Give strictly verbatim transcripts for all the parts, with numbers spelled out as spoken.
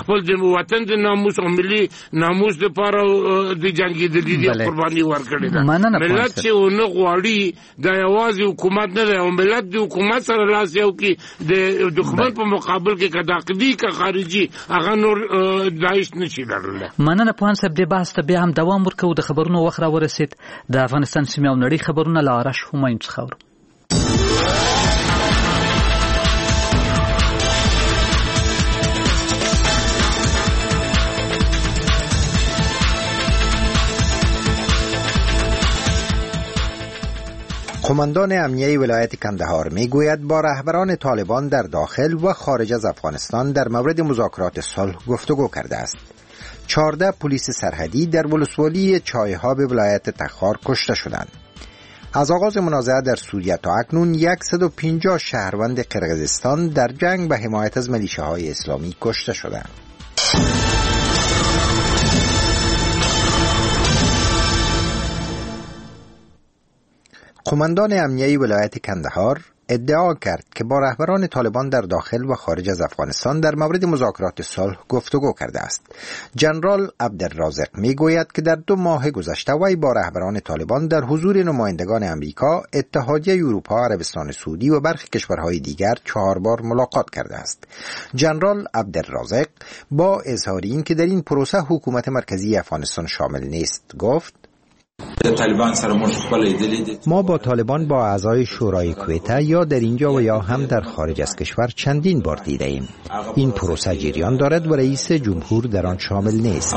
خپل د وطن د ناموس او ملي ناموس لپاره د جنگیدلي دي قرباني ورکړي ده. ملت چې ونه غواړي د یوازې حکومت نه دی او ملت د حکومت سره لاس یو کې د دښمن په مقابل کې که داخلي که خارجي هغه نور داعش نشي لرلی. مننه پوهان صاحب، د بحث ته بیا هم دوام ورکوو. د خبرونو وخت راورسید. د افغانستان سیمې او نړۍ خبرونه له آرش همایون څخه اورو. قماندان امنیه ولایت کندهار میگوید با رهبران طالبان در داخل و خارج از افغانستان در مورد مذاکرات صلح گفتگو کرده است. چهارده پلیس سرحدی در ولسوالی چایها به ولایت تخار کشته شدند. از آغاز منازعه در سوریه تا اکنون صد و پنجاه شهروند قرقیزستان در جنگ به حمایت از میلیشه‌های اسلامی کشته شدند. قماندان امنیه ولایت کندهار ادعا کرد که با رهبران طالبان در داخل و خارج از افغانستان در مورد مذاکرات صلح گفتگو کرده است. جنرال عبدالرازق میگوید که در دو ماه گذشته وی با رهبران طالبان در حضور نمایندگان امریکا، اتحادیه اروپا، عربستان سعودی و برخی کشورهای دیگر چهار بار ملاقات کرده است. جنرال عبدالرازق با اظهار این که در این پروسه حکومت مرکزی افغانستان شامل نیست گفت: ما با طالبان با اعضای شورای کویته یا در اینجا و یا هم در خارج از کشور چندین بار دیده ایم. این پروسه جریان دارد و رئیس جمهور در آن شامل نیست.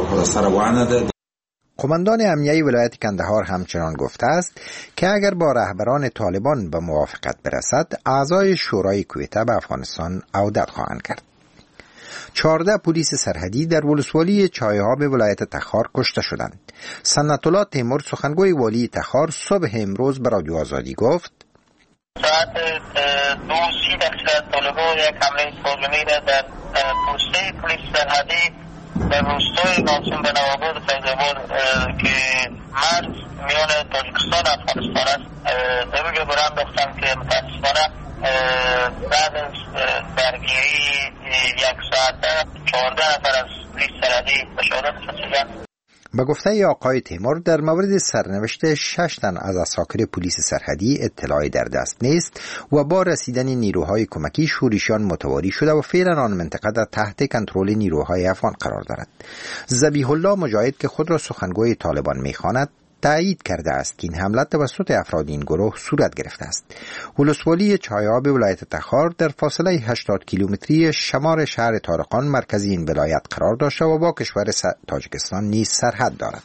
قماندان امنیه ولایت کندهار همچنان گفته است که اگر با رهبران طالبان به موافقت برسد، اعضای شورای کویته به افغانستان عودت خواهند کرد. چهارده پلیس سرحدی در ولسوالی چایها به ولایت تخار کشته شدند. سنت الله تیمور سخنگوی والی تخار صبح امروز به رادیو آزادی گفت: ساعت دو سی دقیقه طالبان یک حمله سالمی را در پسته پلیس سرحدی در روستای ناصم به نواباد فیض‌آباد که مرز میان تاجیکستان و افغانستان است در اونجا برای انداختم که متاسفانه بعد از درگیری یک ساعته چهارده نفر از پلیس سرحدی به شهادت رسیدند. به گفته آقای تیمور در مورد سرنوشت شش تن از عساکر پلیس سرحدی اطلاعی در دست نیست و با رسیدن نیروهای کمکی شورشیان متواری شده و فعلا آن منطقه در تحت کنترل نیروهای افغان قرار دارد. ذبیح الله مجاهد که خود را سخنگوی طالبان می‌خواند تایید کرده است که این حمله توسط افراد این گروه صورت گرفته است. ولسوالی چایها به ولایت تخار در فاصله هشتاد کیلومتری شمال شهر طارقان مرکز این ولایت قرار داشته و با کشور تاجیکستان نیز سرحد دارد.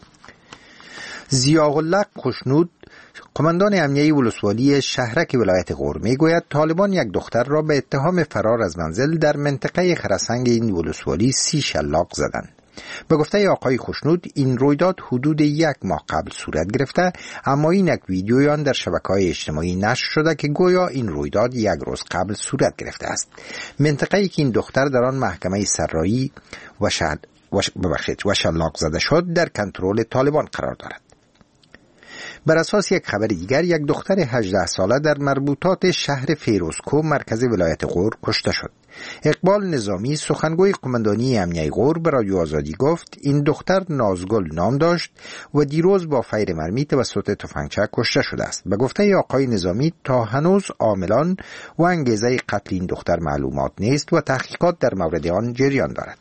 ضیاءالله خوشنود قماندان امنیه ولسوالی شهرک ولایت غور میگوید طالبان یک دختر را به اتهام فرار از منزل در منطقه خرسنگ این ولسوالی سی شلاق زدند. به گفته آقای خوشنود این رویداد حدود یک ماه قبل صورت گرفته، اما این یک ویدیوی آن در شبکه‌های اجتماعی نشر شده که گویا این رویداد یک روز قبل صورت گرفته است. منطقه‌ای که این دختر در آن محکمه سرایی و شهد ببخشید و شلاق زده شد در کنترل طالبان قرار دارد. بر اساس یک خبر دیگر یک دختر هجده ساله در مربوطات شهر فیروزکو مرکز ولایت غور کشته شد. اقبال نظامی سخنگوی قماندانی امنیه غور به رادیو آزادی گفت این دختر نازگل نام داشت و دیروز با فیر مرمی توسط تفنگچه کشته شده است. به گفته آقای نظامی تا هنوز عاملان و انگیزه قتل این دختر معلومات نیست و تحقیقات در مورد آن جریان دارد.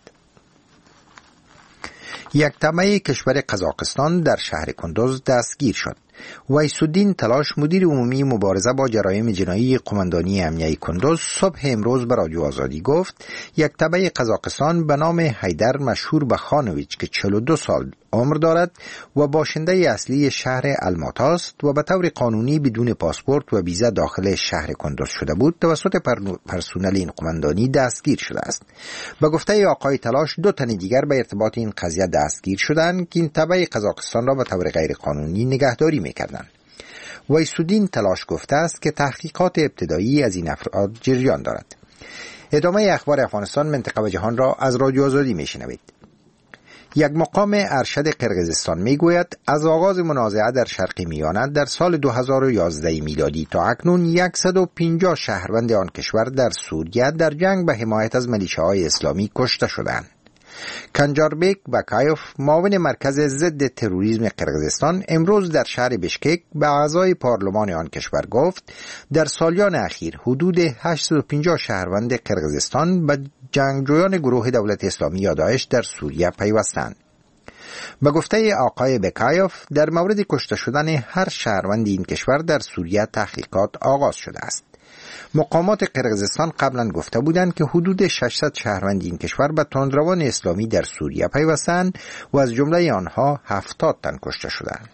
یک تبع کشور قزاقستان در شهر کندوز دستگیر شد. ویس‌الدین تلاش مدیر عمومی مبارزه با جرایم جنایی قماندانی امنیه کندوز صبح امروز به رادیو آزادی گفت یک تبع قزاقستان به نام حیدر مشهور به خانویچ که چهل و دو سال عمر دارد و باشنده اصلی شهر الماتا است و به طور قانونی بدون پاسپورت و ویزا داخل شهر کندوز شده بود توسط پرسنل این قماندانی دستگیر شده است. به گفته آقای تلاش دو تن دیگر به ارتباط این قضیه دستگیر شدند که این تبع قزاقستان را به طور غیر قانونی نگهداری می‌کردند. ویس‌الدین تلاش گفته است که تحقیقات ابتدایی از این افراد جریان دارد. ادامه اخبار افغانستان، منطقه و جهان را از رادیو آزادی میشنوید. یک مقام ارشد قرقیزستان میگوید از آغاز منازعه در شرق میانه در سال دو هزار و یازده میلادی تا اکنون صد و پنجاه شهروند آن کشور در سوریه در جنگ به حمایت از میلیشیاهای اسلامی کشته شدند. کنجاربیک بکایوف، معاون مرکز ضد تروریسم قرقیزستان، امروز در شهر بشکک به اعضای پارلمان آن کشور گفت در سالیان اخیر حدود هشتصد و پنجاه شهروند قرقیزستان به جنگجویان گروه دولت اسلامی یا داعش در سوریه پیوستند. به گفته آقای بکایوف، در مورد کشته شدن هر شهروند این کشور در سوریه تحقیقات آغاز شده است. مقامات قرقیزستان قبلا گفته بودند که حدود ششصد شهروند این کشور به تندروان اسلامی در سوریه پیوستند و از جمله آنها هفتاد تن کشته شدند.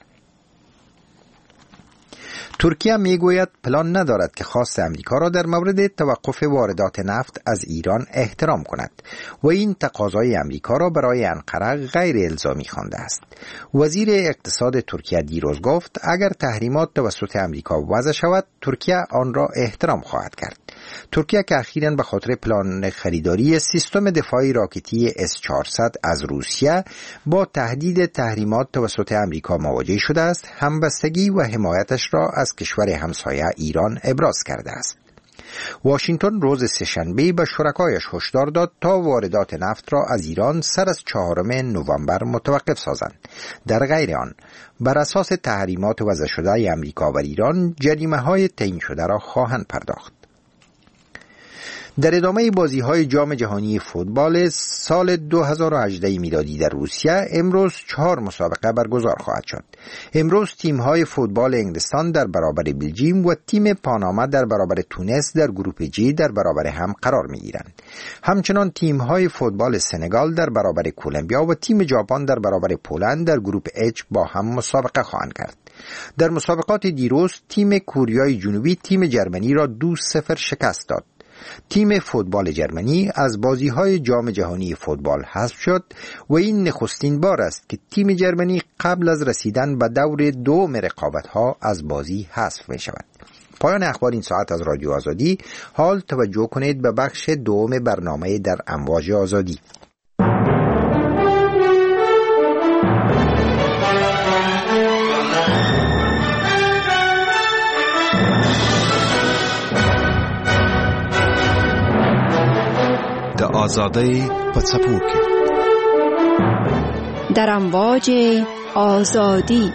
ترکیه میگوید پلان ندارد که خواست امریکا را در مورد توقف واردات نفت از ایران احترام کند و این تقاضای امریکا را برای انقره غیر الزامی خوانده است. وزیر اقتصاد ترکیه دیروز گفت اگر تحریمات توسط امریکا وضع شود ترکیه آن را احترام خواهد کرد. ترکیه که اخیراً به خاطر پلان خریداری سیستم دفاعی راکتی اس چهارصد از روسیه با تهدید تحریمات توسط امریکا مواجه شده است، همبستگی و حمایتش را از کشور همسایه ایران ابراز کرده است. واشنگتن روز سه‌شنبه به شرکایش هشدار داد تا واردات نفت را از ایران سر از چهارم نوامبر متوقف سازند. در غیر آن بر اساس تحریمات وضع شده امریکا و ایران جریمه‌های تعیین شده را خواهند پرداخت. در ادامه بازی‌های جام جهانی فوتبال سال دو هزار و هجده میلادی در روسیه امروز چهار مسابقه برگزار خواهد شد. امروز تیم‌های فوتبال انگلستان در برابر بلژیم و تیم پاناما در برابر تونس در گروپ جی در برابر هم قرار می‌گیرند. همچنان تیم‌های فوتبال سنگال در برابر کلمبیا و تیم ژاپن در برابر پولند در گروپ اچ با هم مسابقه خواهند کرد. در مسابقات دیروز تیم کوریای جنوبی تیم جرمنی را دو صفر شکست داد. تیم فوتبال جرمنی از بازی‌های جام جهانی فوتبال حذف شد و این نخستین بار است که تیم جرمنی قبل از رسیدن به دور دوم رقابت‌ها از بازی حذف می‌شود. پایان اخبار این ساعت از رادیو آزادی. حال توجه کنید به بخش دوم برنامه در امواج آزادی. د آزادی په څپو کې در امواج آزادی.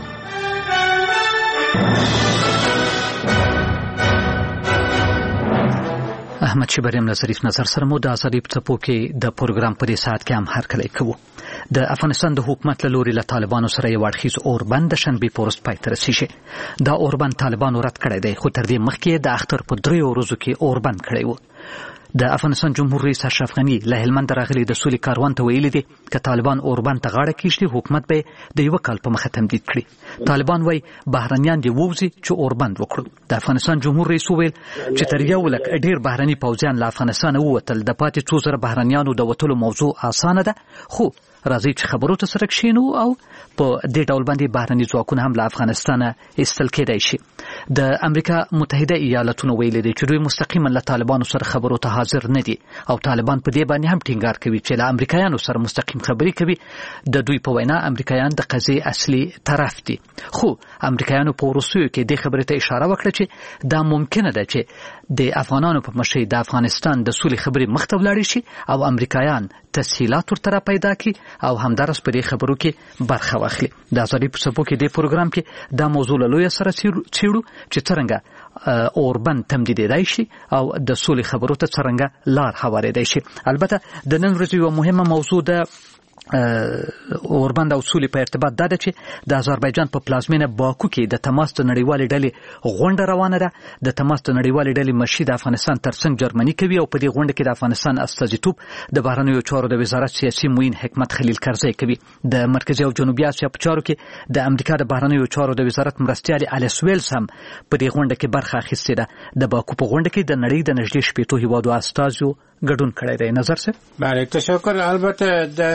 احمد شبریم نظریف نظر سره مو د آزادی په څپو کې د پروګرام په دې ساعت کې هم هرکلی کوو. د افغانستان د حکومت له لوري له طالبانو سره یو اړخیز اوربند د شنبې په ورځ پای ته رسیږي. دا اوربند طالبانو رد کړی دی، خو تر دې مخکې د اختر په دریو ورځو کې اوربند کړی و. د افغانستان جمهور رئیس اشرف غنی له هلمند راغلي د سولې کاروان ته ویلي دي که طالبان اوربند ته غاړه کیږدي حکومت به د یو کال په مخه تمدید کړي. طالبان وایي بهرنیان دې ووځي چې اوربند وکړو. د افغانستان جمهور رئیس وویل چې تر یو لک ډیر بهرني پوځیان له افغانستانه ووتل. د پاتې څو زره بهرنیانو د وتلو موضوع اسانه ده، خو راځي چې خبرو ته سره کښینو او په دې ډول باندې بهرني ځواکونه هم له افغانستانه ایستل کېدای شي. د امریکا متحده ایالاتونو ویلي دي چې دوی مستقیما له طالبانو سره خبرو ته حاضر نه دي او طالبان په دې باندې هم ټینګار کوي چې له امریکایانو سره مستقیم خبرې کوي. د دوی په وینا امریکایان د قضیې اصلي طرف دي، خو امریکایانو په وروستیو کې دې خبرې ته اشاره وکړه چې دا ممکنه ده چې د افغانانو په مشرۍ د افغانستان د سولې خبرې مخته ولاړې شي او امریکایان تسهیلات ورته پیدا کړي او همدارس په دې خبرو کې برخه واخلي. د آزادۍ په څپو کې د پروګرام کې دا موضوع له لویه سره څیړو چې څرنګه اوربند تمدیدېدای شي او د سولې خبرو ته څرنګه لار هوارېدای شي. البته د نن ورځې یوه مهمه موضوع ده اوربند او سولې په ارتباط دا ده چې د آذربایجان په پلازمینه باکو کې د تماس د نړیوالې ډلې غونډه روانه ده. د تماس د نړیوالې ډلې مشري د افغانستان ترڅنګ جرمني کوي او په دې غونډه کې د افغانستان استازیتوب د بهرنیو چارو د وزارت سیاسي معین حکمت خلیل کرزی کوي. د مرکزي او جنوبي اسیا په چارو کې د امریکا د بهرنیو چارو د وزارت مرستیال الیس ویلز هم په دې غونډه کې برخه اخیستې ده. د باکو په غونډه کې د نړۍ د نږدې شپېتو هیوادو استازو ګډون کړی دی. نظر څه؟ بله، تشکر. البته د باکو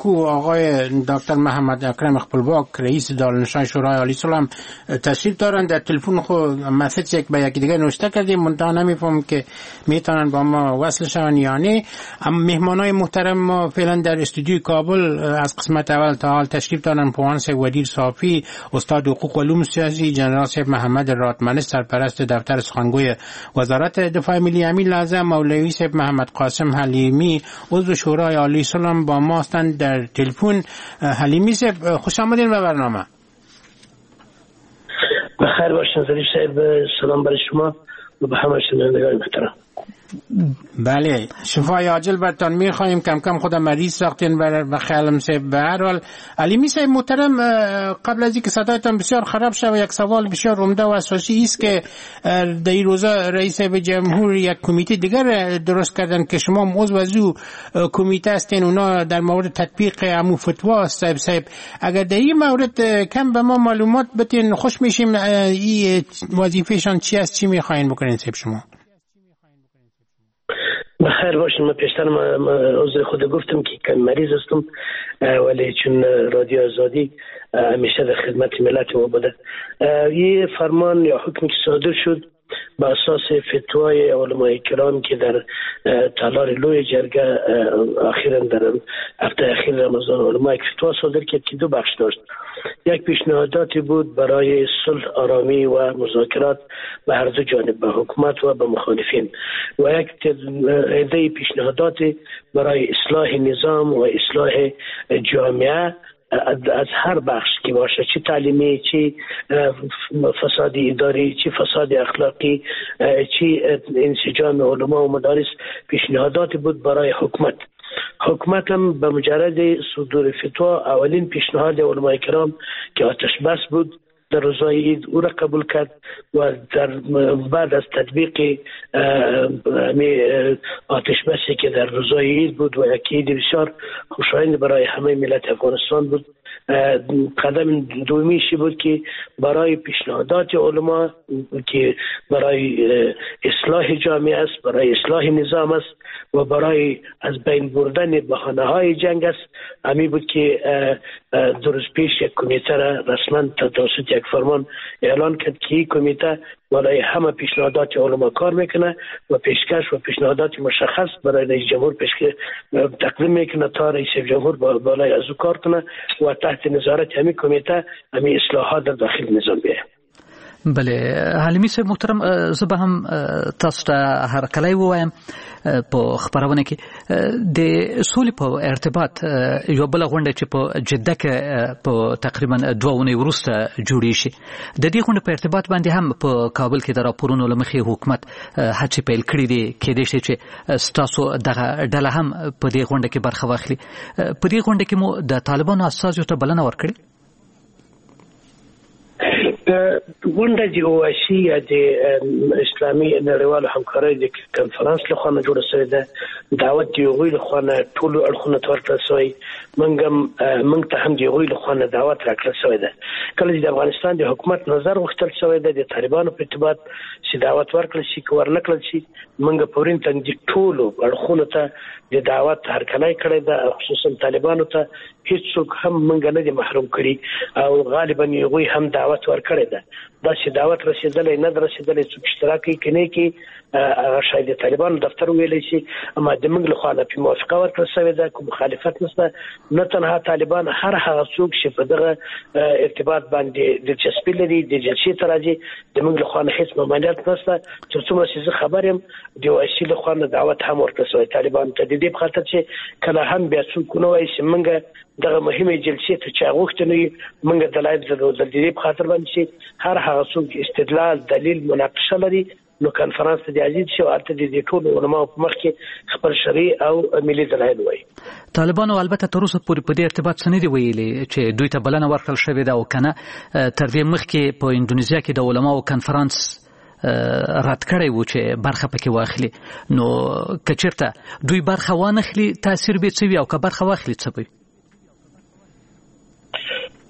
باکو آقای دکتر محمد اکرم خپلواک رئیس دارالنشان شورای عالی صلح تشریف دارن. در تلفن خود مسیج یک به یک دیگه نوشته کردیم، منتها نمیفهم که میتونن با ما وصل شون یا نه. مهمانای محترم ما فعلا در استودیوی کابل از قسمت اول تا حال تشریف دارن. پوان صاحب ودیر صافی، استاد حقوق و علوم سیاسی، جنرال صاحب محمد راتمنی سرپرست دفتر سخنگوی وزارت دفاع ملی، امین لازم مولوی صاحب محمد قاسم حلیمی عضو شورای عالی صلح با ما هستند در تلفن. حلیمی صاحب خوش آمدین به برنامه. بخیر باشین ظریف صاحب، سلام برای شما و به همه شنوندگان محترم. بله، شفای عاجل برتان میخوایم. کم کم خودم مریض ساختین به خیالم صاحب. به هر حال علیمی صاحب محترم، قبل از اینکه صدایتان بسیار خراب شد، یک سوال بسیار عمده و اساسی است که در این روزا رئیس جمهور یک کمیته دیگر درست کردن که شما عضو از او کمیته هستین، اونا در مورد تطبیق امو فتوا صاحب صاحب اگر در این مورد کم به ما معلومات بدین خوش میشیم. این وظیفهشان چی است، چی میخواین بکنین صاحب شما؟ بخیر باشین. من پیشتر عذر خود گفتم که کم مریض هستم، ولی چون رادیو آزادی همیشه در خدمت ملت ما بوده. یه فرمان یا حکمی که صادر شد با اساس فتوای علمای کرام که در تالار لوی جرگه اخیراً در هفته اخیر رمضان علمای فتوا صادر کرد که دو بخش داشت. یک پیشنهاداتی بود برای صلح، آرامی و مذاکرات به هر دو جانب، به حکومت و به مخالفین، و یک عده پیشنهاداتی برای اصلاح نظام و اصلاح جامعه از هر بخش که باشه، چی تعلیمی، چی فسادی اداری، چی فساد اخلاقی، چی انسجام علما و مدارس. پیشنهاداتی بود برای حکومت. حکومت هم به مجرد صدور فتوا اولین پیشنهاد علمای کرام که آتش بس بود در روزهای عید او را قبول کرد و در بعد از تطبیق آتش بسی که در روزهای عید بود و یک عید بسیار خوشایند برای همه ملت افغانستان بود، قدم دومیشی بود که برای پیشنهادات علما که برای اصلاح جامعه است، برای اصلاح نظام است و برای از بین بردن بهانه‌های جنگ است. همی بود که دو روز پیش یک کمیته را رسما توسط یک فرمان اعلان کرد که این کمیته برای همه پیشنهادات علما کار میکنه و پیشکش و پیشنهادات مشخص برای رئیس جمهور پیشکش تقدیم میکنه تا رئیس جمهور بالای از او کار کنه و تحت نظارت همین کمیته همین اصلاحات در داخل نظام بیاید. بله حلیمی صاحب محترم، زه به هم تاسو ته هر کله ووایم په خبرونه کې د سولې په ارتباط یو بل غونډه چې په جده کې په تقریبا دوه اونۍ وروسته جوړې شي، د دې غونډې په ارتباط باندې هم په کابل کې د راپورونو له مخې حکومت هڅې پیل کړې دي کېدای شي چې ستاسو دغه ډله هم په دې غونډه کې برخه واخلي. په دې غونډه کې مو د طالبانو استازو ته بلنه ورکړې؟ غونډه د اواسي یا د اسلامي نړیوالو همکارۍ د کنفرانس له خوا جوړه شوې ده. دعوت د هغوی له خوا ټولو اړخونو ته ورکړل شوی، موږ هم موږ ته هم د هغوی له خوا دعوت راکړل شوی ده. کله چې د افغانستان د حکومت نظر غوښتل شوی ده د طالبانو په ارتباط چې دعوت ورکړل شي که ورنکړل شي، موږ پورین تنګ ټولو اړخونو ته د دعوت هرکلی کړی ده، خصوصا طالبانو ته هیڅوک هم موږ نه دي محروم کړي او غالبا هغوی هم دعوت ورکړی ده. دا چې دعوت رسېدلی نه ده رسېدلی، څوک اشتراک کوي که نه کوي هغه شاید د طالبانو دفتر ویلی شي، اما د موږ لخوا نه پرې موافقه ورکړل شوې ده، کوم مخالفت نشته. نه تنها طالبان، هر هغه څوک چې په دغه ارتباط باندې دلچسپي لري د جلسې ته راځي، د موږ لخوا نه هېڅ ممانعت نشته. تر څومره چې زه خبر یم د اواسي لخوا نه دعوت هم ورکړل شوی طالبانو ته، د دې په خاطر چې کله هم بیا څوک ونه وایي چې موږ دغه مهمه جلسې ته چا غوښتنه وي موږ دلایل درلودل. د دې په خاطر باندې چې هر هغه څوک استدلال، دلیل، مناقشه لري نو کنفرانس ته د عزیز شو اته د ټولو علماء په مخ کې خپل شرعي او ملي دلایل وایي. طالبانو البته تر اوسه پورې په دې ارتباط څه نه دي ویلي چې دوی ته بلنه ورکړل شوې ده او کنه تر دې مخکې په اندونیزیا کې د علماو کنفرانس رد کړی و چې برخه پکې واخلي. نو که چېرته دوی برخه وانخلي تاثیر به څه وي او که برخه واخلي څه به؟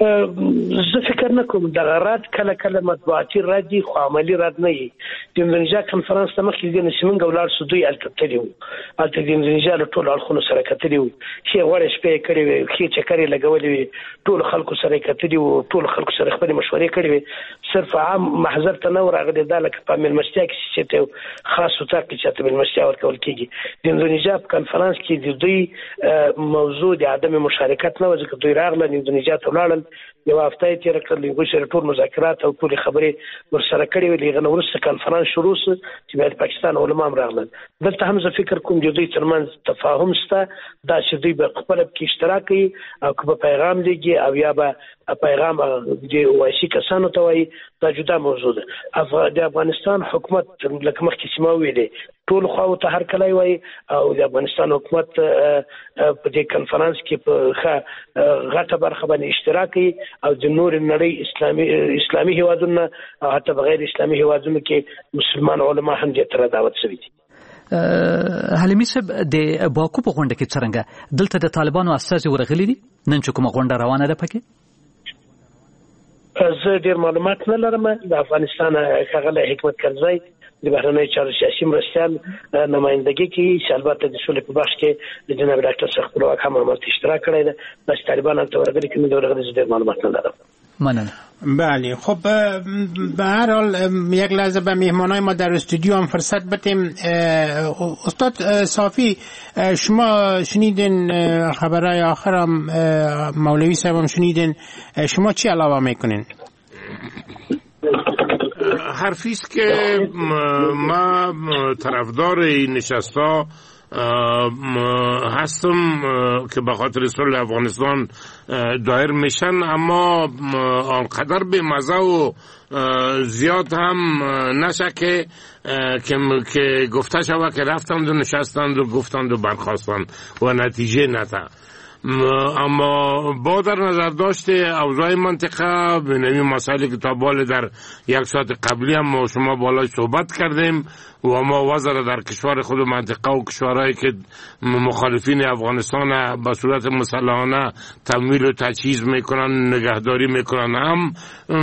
زه فکر نه کوم د غرات کله کله مطبوعاتي رد دي خو عملی رد نه وي. د اندونیزیا کنفرانس ته مخکې د نسیمنګ ولار سودوی الکتلی وو الته د اندونیزیا له ټولو اړخونو سره کتلی وو چې وړه شپې کړې وي چې چکرې لګولې وي ټول خلکو سره کتلی وو ټول خلکو سره خپل مشورې کړې وي صرف عام محضر ته نه ورغلي دا لکه په ملمستیا کې چې ته خاص وتا کې چې ته ملمستیا ورکول کېږي. د اندونیزیا کنفرانس کې د دوی موضوع د عدم مشارکت نه و ځکه دوی راغله د اندونیزیا ته ولاړل یو هفته یې تیر کړل یو سره ټول مذاکرات او ټول خبرې ورسره کړې وې لغه نو ورسره کنفرانس شروع شو چې بیا پاکستان علما هم راغلل. دلته هم زه فکر کوم چې دوی ترمنځ تفاهم شته دا چې دوی په خپل کې اشتراک کوي او په پیغام دیږي او یا به پیغام د وایسي کسانو ته وایي دا جدا موضوع ده. د افغانستان حکومت لکه مخکې سیمه ویلې ټول خو ته هر کله وایي او د افغانستان حکومت په دې کنفرانس کې په غټه برخه باندې اشتراک کوي او د نور نړۍ اسلامي اسلامي هیوادونو او حتی بغیر اسلامي هیوادونو کې مسلمان علما هم دې تر دعوت شوي دي. حلیمي صاحب د باکو په غونډه کې څنګه دلته د طالبانو استازي ورغلي دي نن چې کومه غونډه روانه ده پکې؟ زه ډیر معلومات نه لرم. د افغانستان ښاغلی حکمت کرزی د بهرنۍ چارو سیاسي مرستیال نمائندګي کوي چې البته د سولې په بخش کې د جناب ډاکټر سخت خپلواک هم عملت اشتراک کړی ده. چې طالبان هم ورغلي کوي د ورغلي ډیر معلومات نه لرم. مننه. بله خب به هر حال یک لحظه به مهمانای ما در استودیو هم فرصت بدیم. استاد صافی شما شنیدین خبرهای آخر هم مولوی صاحب هم شنیدین شما چی علاوه میکنین؟ حرفیست که ما طرفدار این نشستا هستم که به خاطر صلح افغانستان دایر میشن اما آنقدر به مزه و زیاد هم نشه که که گفته شود که رفتند و نشستند و گفتند و برخواستند و نتیجه نده. اما با در نظر داشته اوضاع منطقه به نوی مسائلی که تا بال در یک ساعت قبلی هم ما شما بالای صحبت کردیم و ما وضع در کشور خود منطقه و کشورهایی که مخالفین افغانستان به صورت مسلحانه تمویل و تجهیز میکنن نگهداری میکنن هم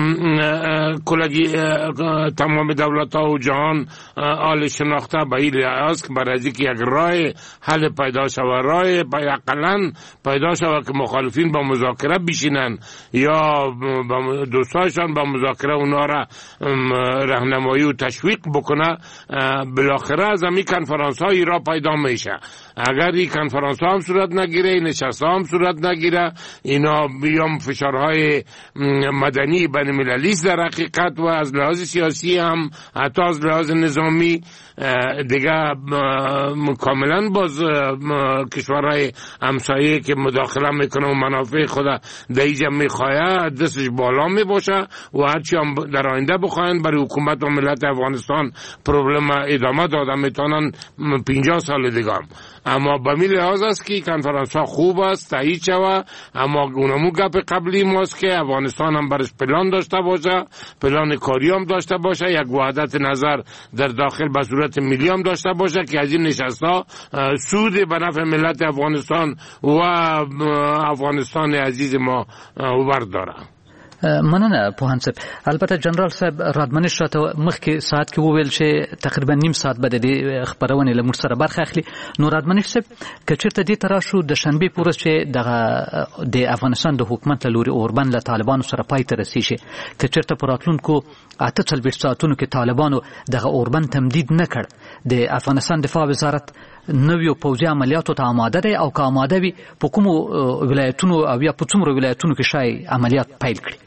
کلگی تمام دولت ها و جهان آل شناخته به این لحاظ که برای اینکه یک راه حل پیدا شود راه اقلا پیدا شود که مخالفین با مذاکره بشینن یا دوستایشان با مذاکره اونا را راهنمایی و تشویق بکنه بالاخره از همین کنفرانس های را پیدا میشه. اگر این کنفرانس ها هم صورت نگیره این نشست ها هم صورت نگیره اینا بیام فشارهای مدنی بین المللی در حقیقت و از لحاظ سیاسی هم حتی از لحاظ نظامی دیگه کاملا باز کشورهای همسایه که مداخله میکنه و منافع خود در اینجا میخواه دستش بالا میباشه و هرچی هم در آینده بخواهند برای حکومت و ملت افغانستان پروبلم ادامه داده میتونن پنجاه سال دیگه هم. اما به می لحاظ است که کنفرانس ها خوب است تایید شود اما اونمو گپ قبلی ماست که افغانستان هم برش پلان داشته باشه پلان کاری هم داشته باشه یک وحدت نظر در داخل به صورت ملی هم داشته باشه که از این نشست ها سود به نفع ملت افغانستان و افغانستان عزیز ما ورد داره. مننه پوهان صاحب. البته جنرال صاحب رادمنش راته مخکې ساعت کې وویل چې تقریبا نیم ساعت به د دې خبرونې له موږ سره برخه اخلي. نو رادمنش صاحب که چېرته دې ته راشو د شنبې په ورځ چې دغه د افغانستان د حکومت له لوري اوربند له طالبانو سره پای ته رسیږي که چېرته په راتلونکو اته څلوېښت ساعتونو کې طالبانو دغه اوربند تمدید نه کړ د افغانستان دفاع وزارت نویو پوځي عملیاتو ته آماده دی او که آماده وي په کومو ولایتونو او یا په څومره ولایتونو کې شاید عملیات پیل کړي؟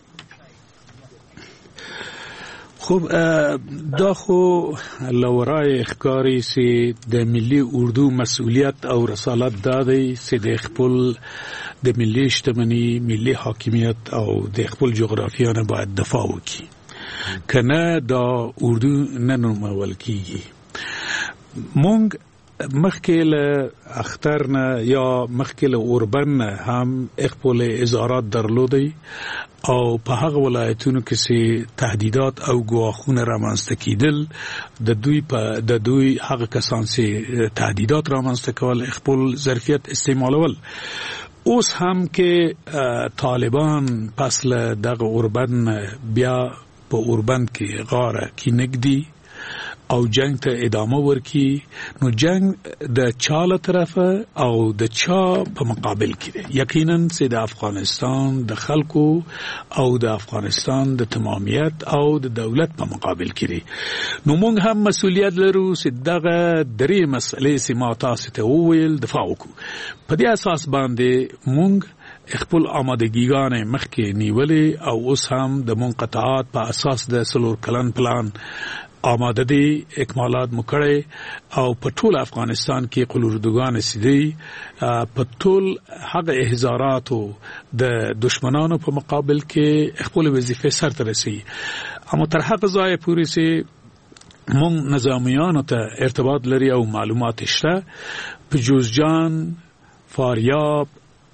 خب دا خو لورای اخکاری سی د ملی اردو مسئولیت او رسالت دادی سی د خپل د ملی شتمنی ملی حاکمیت او د خپل جغرافیا نه باید دفاع وکړي کنه دا اردو نه نومول کیږي. مونږ مخکې له اختر نه یا مخکې له اوربن هم خپل اظهارات درلودي او په هغه ولایتونو کې سي تهدیدات او ګواښونه رامنځته کېدل د دوی په د دوی هغه کسان سي تهدیدات رامنځته کول خپل ظرفیت استعمالول اوس هم که طالبان پس له دغه اوربند بیا په اوربند کې غاره کې نګدي او جنگ ته ادامه ورکی، نو جنگ د چاله طرفه او د چا په مقابل کې دی. یقینا چې د افغانستان د خلکو او د افغانستان د تمامیت او د دولت په مقابل کې دی. نو موږ هم مسؤلیت لرو چې دغه درې مسلې چې ما تاسو ته وویل دفاع وکړو. په دې اساس باندې موږ خپل آمادګیګانې مخکې نیولې او اوس هم د منقطعات په اساس د سلور کلن پلان آماده دي، اکمالات مکړې او په ټول افغانستان کې قلوردوګان سیدي په ټول هغه احزاراتو د دشمنانو په مقابل کې خپل وظیفه سرته رسي. اما تر هغه ځای پورې سي مونږ نظامیانو ته ارتباط لري او معلومات شته. په جوزجان، فاریاب،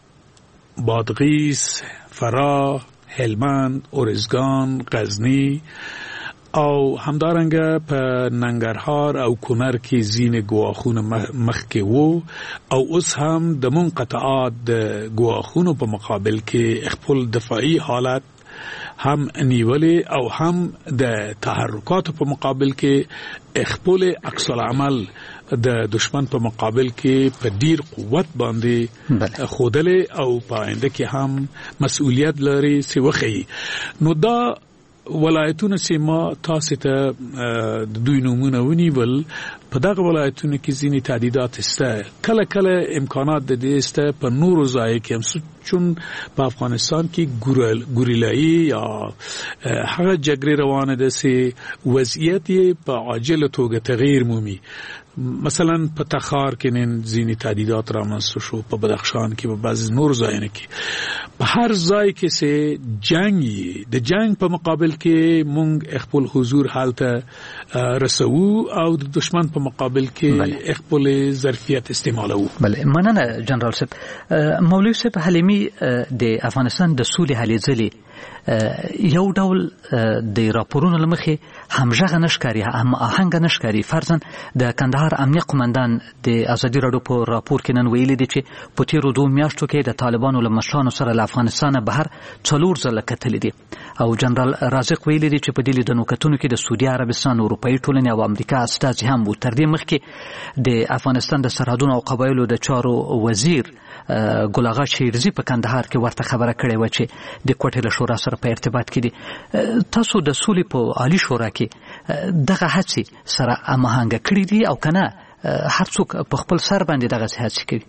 بادغیس، فراه، هلمند، ارزګان، غزنی او همدارنګه په ننګرهار او کونړ کې ځینې ګواښونه مخکې وو او اوس هم د منقطعات د ګواښونو په مقابل کې خپل دفاعي حالت هم نیولې او هم د تحرکاتو په مقابل کې خپل عکس العمل د دشمن په مقابل کې په ډیر قوت باندې خودلې او په آینده کې هم مسؤلیت لري چې وخی. نو دا ولایتونه چې ما تاسو ته د دوی نمونه ونیول، په دغه ولایتونو کې ځینې تعدیدات شته، کله کله امکانات د دې شته په نورو ځای کې هم، چون په افغانستان کې ګوریلایي یا هغه جګړې روانه ده چې وضعیت یې په عاجله توګه تغییر مومي. مثلا په تخار کې نن ځینې تعدیدات رامنځته شو، په بدخشان کې، په بعض نور ځایونو کې، په هر ځای کې چې جنگ یې د جنگ په مقابل کې مونږ خپل حضور حالته رسو او د دشمن په مقابل کې خپل ظرفیت استعمالو. بله، مننه جنرال صاحب. مولوی صاحب حلیمی د افغانستان د سولې هلې ځلې یو ډول د راپورونو لمخې همغږه نشکاري، هم آهنګ نشکاري. فرضاً د کندهار امنیه قومندان د ازادي راډیو په راپور کې نن ویلي دي چې په تیرو دوه میاشتو کې د طالبانو له مشرانو سره له افغانستانه بهر څلور ځله کتلي دي او جنرال رازق ویلي دي چې په دې لیدنو کتنو کې د سعودي عربستان، اروپایي ټولنې او امریکا استازي هم وو. تر دې مخکې د افغانستان د سرحدونو او قبایلو د چارو وزیر ګل اغا شیرزي په کندهار کې ورته خبره کړې و چې د کوټې له شورا سره په ارتباط کې دي. تاسو د سولې په عالی شورا کې دغه هڅې سره هماهنګ کړې دي او کنه هر څوک په خپل سر باندې دغه هڅې کوي؟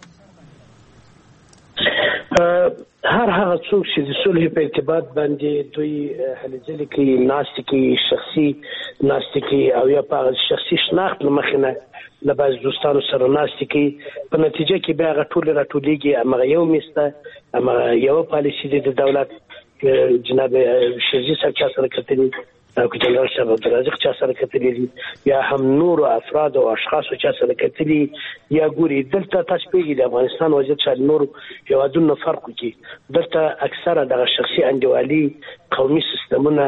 هر هغه څوک چې د صلح په ارتباط باندې دوی هلې ځلې کې ناستې کې شخصي ناستې کې او یا په شخصي شناخت له مخې نه له بعض دوستانو سره ناستې کې، په نتیجه کې بیا هغه ټولې راټولېږي، همغه یو میسته، همغه یوه پالیسي دی د دولت. جناب شیرزي صاحب چا سره کتلي او که جنرال صاحب عبدالرازق چا سره کتلي دي، یا هم نورو افراد او اشخاصو چا سره کتلي، یا ګوري دلته تاسو پیږي د افغانستان وضعیت شاید نور هیوادونو فرق وکړي. دلته اکثره دغه شخصي انډیوالي قومي سیستمونه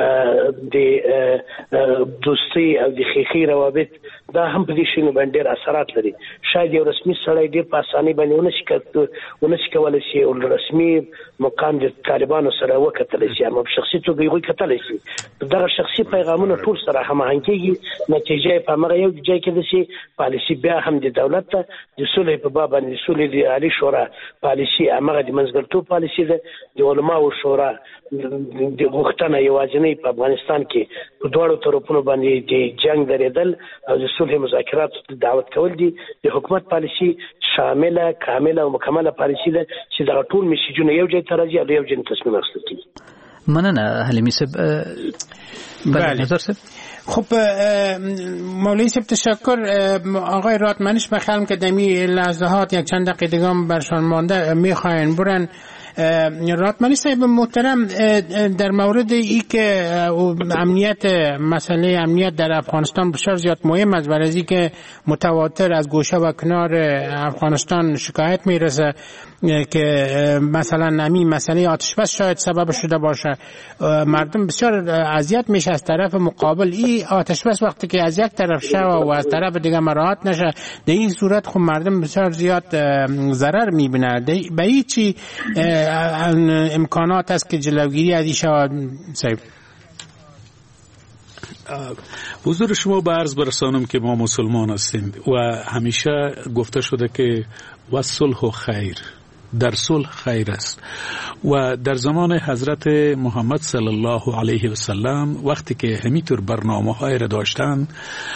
د دوستي او د خیخي روابط دا هم په دې شنو باندې ډېر اثرات لري. شاید یو رسمي سړی ډېر په اسانۍ باندې ونه شي ونه شي کولی شي او رسمي مقام د طالبانو سره وکتلی شي، اما په شخصي توګه هغوی کتلی شي. دغه شخصي پیغامونه ټول سره هماهنګ کېږي، نتیجه یې په همغه یو ځای کې ده چې پالیسي بیا هم د دولت ته د سولې په باب باندې د سولې د عالي شورا پالیسي همغه د منځګړیتوب پالیسي ده. د علماو شورا د غوښتنه یوازینۍ په افغانستان کې په دواړو طرفونو باندې د جنگ درېدل او د صلح مذاکراتو ته دعوت کول دي. د حکومت پالیسي شامله، کامله او مکمله پالیسي ده چې دغه ټول میسیجونه یو ځای ته راځي او یو ځای تصمیم اخیستل کېږي. مننه حلیمی صاحب. بله نظر صاحب. خب مولوی صاحب تشکر. آقای راتمنش بخیرم که دمی لحظات یک چند دقیقه برشان مانده میخواین برن راتمنی صاحب محترم، در مورد ای که امنیت مسئله امنیت در افغانستان بسیار زیاد مهم است، برای از که متواتر از گوشه و کنار افغانستان شکایت میرسه که مثلا نمی مسئله آتش بس شاید سبب شده باشه، مردم بسیار اذیت میشه از طرف مقابل. این آتش بس وقتی که از یک طرف شه و از طرف دیگه مراعات نشه، در این صورت خب مردم بسیار زیاد ضرر میبینه. به این چی امکانات است که جلوگیری از این شود صاحب؟ حضور شما به عرض برسانم که ما مسلمان هستیم و همیشه گفته شده که و صلح خیر، در صلح خیر است. و در زمان حضرت محمد صلی الله علیه و سلم وقتی که همینطور برنامه های را داشتن،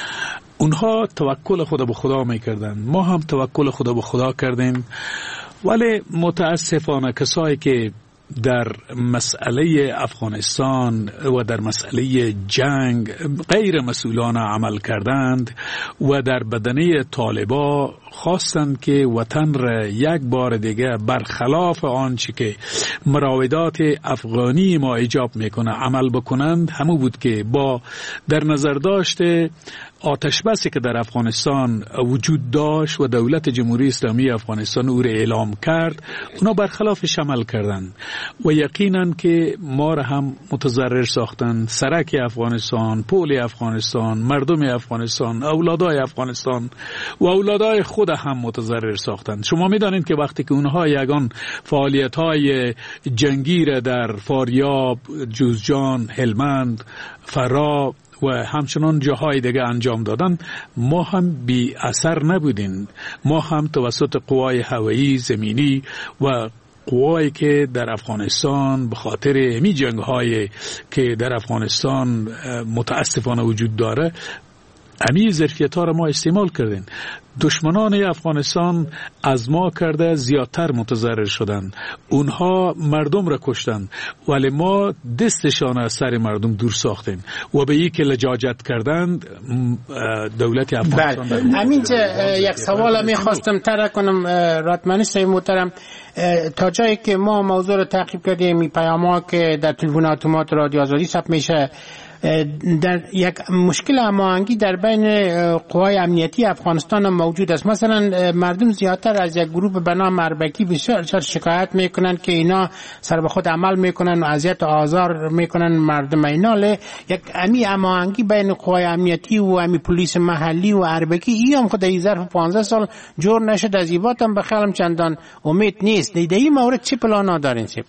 اونها توکل خدا به خدا میکردن، ما هم توکل خدا به خدا کردیم. ولی متاسفانه کسایی که در مسئله افغانستان و در مسئله جنگ غیر مسئولانه عمل کردند و در بدنه طالبا خواستند که وطن را یک بار دیگه برخلاف آنچه که مراودات افغانی ما ایجاب میکنه عمل بکنند، همون بود که با در نظر داشته آتش بسی که در افغانستان وجود داشت و دولت جمهوری اسلامی افغانستان او را اعلام کرد، اونا برخلافش عمل کردند و یقینا که ما را هم متضرر ساختند. سرک افغانستان، پول افغانستان، مردم افغانستان، اولادای افغانستان و اولادای خود هم متضرر ساختند. شما میدانید که وقتی که اونها یگان فعالیت‌های جنگی را در فاریاب، جوزجان، هلمند، فرا و همچنان جاهای دیگه انجام دادن، ما هم بی اثر نبودیم. ما هم توسط قوای هوایی، زمینی و قوایی که در افغانستان به خاطر می جنگ های که در افغانستان متاسفانه وجود داره، امی ظرفیت ها را ما استعمال کردیم. دشمنان افغانستان از ما کرده زیادتر متضرر شدند. اونها مردم را کشتند ولی ما دستشان از سر مردم دور ساختیم و به یک لجاجت کردند دولت افغانستان. همینجا یک سوال می خواستم طرح کنم راتمنی صاحب محترم، تا جایی که ما موضوع را تعقیب کردیم، می پیام‌ها که در تلفن اتومات رادیو آزادی ثبت میشه، در یک مشکل هماهنگی در بین قوای امنیتی افغانستان هم موجود است. مثلا مردم زیادتر از یک گروه به نام اربکی بسیار شکایت میکنن که اینا سر به خود عمل میکنن و اذیت و آزار میکنن مردم اینا. لی یک امی هماهنگی بین قوای امنیتی و امی پلیس محلی و اربکی ای هم خود در ظرف پانزده سال جور نشد. از ایبات هم بخیالم چندان امید نیست. در این مورد چه پلانا دارین سیب؟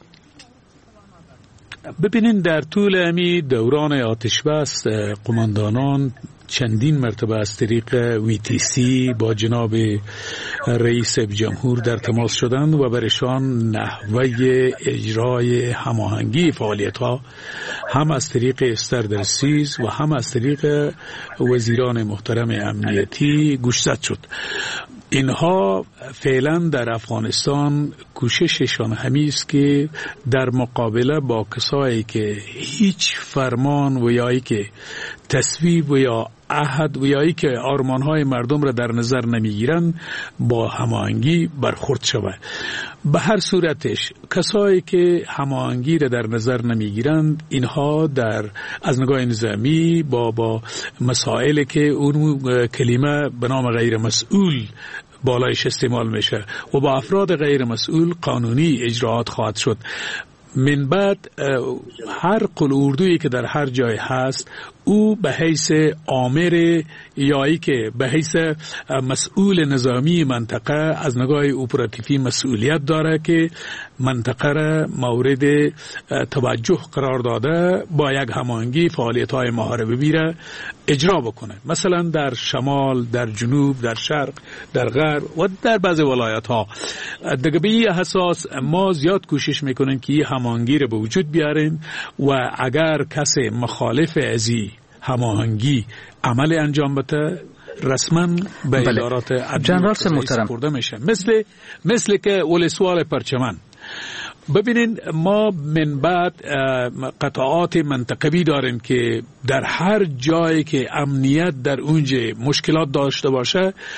ببینین در طول امی دوران آتش بس قماندانان چندین مرتبه از طریق وی تی سی با جناب رئیس جمهور در تماس شدند و برشان نحوه اجرای هماهنگی فعالیت ها هم از طریق استردرسیز و هم از طریق وزیران محترم امنیتی گوشزد شد. اینها فعلا در افغانستان کوشششان همین است که در مقابله با کسایی که هیچ فرمان و یا ای که تصویب و یا عهد و یا ای که آرمانهای مردم را در نظر نمیگیرند با هماهنگی برخورد شود. به هر صورتش کسایی که هماهنگی را در نظر نمیگیرند، اینها در از نگاه نظامی با با مسائلی که اون کلمه به نام غیر مسئول بالایش استعمال میشه و با افراد غیر مسئول قانونی اجراعات خواهد شد. من بعد هر قل اردویی که در هر جای هست او به حیث آمر یا ای که به حیث مسئول نظامی منطقه از نگاه اپراتیفی مسئولیت داره که منطقه را مورد توجه قرار داده با یک هماهنگی فعالیت‌های محاربه‌ای را اجرا بکنه. مثلا در شمال، در جنوب، در شرق، در غرب و در بعضی ولایت‌ها. دیگه به این اساس ما زیاد کوشش میکنیم که این هماهنگی را به وجود بیاریم و اگر کسی مخالف ازی هماهنگی عمل انجام بده رسما به ادارات جنرال محترم سپرده میشه. مثل مثل که ولسوال پرچمن. ببینین ما من بعد قطعات منطقوی داریم که در هر جایی که امنیت در اونجا مشکلات داشته باشه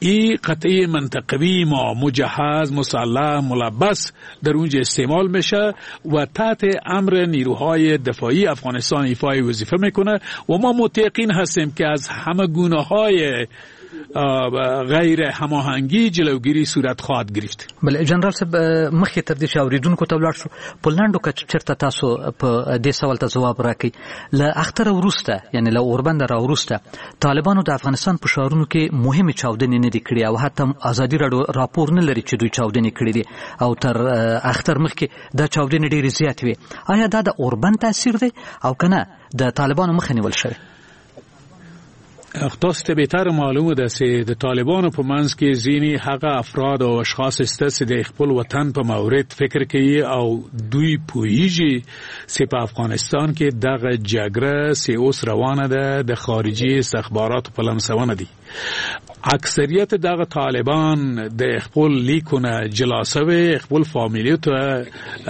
این قطعه منطقوی ما مجهز مسلح ملبس در اونجا استعمال میشه و تحت امر نیروهای دفاعی افغانستان ایفای وظیفه میکنه و ما متقین هستیم که از همه گونه های غیر هماهنگی جلوگیری صورت خواهد گرفت. بله جنرال صاحب مخکې تر دې چې اوریدونکو ته ولاړ شو په لاندو کې چرته تاسو په دې سوال ته جواب راکړئ. له اختر وروسته یعنی له اوربند را وروسته طالبانو د افغانستان په ښارونو کې مهمه چاودنې نه دي کړې او حتی ازادي راډیو راپور نه لري چې دوی چاودنې کړې دي او تر اختر مخکې دا چاودنې ډېرې زیاتې وي. آیا دا د اوربند تاثیر دی او کنه د طالبانو مخه نیول شوی؟ تاسو ته بهتر معلومه ده چې د طالبانو په منځ کې ځینې هغه افراد او اشخاص است چې د خپل وطن په مورد فکر کوي او دوی پوهیږي چې په افغانستان کې دغه جګړه چې اوس روانه ده د خارجي استخباراتو په لمسونه دي. اکثریت دغه طالبان د خپل لیکونه جلاسه خپل فامیلی ته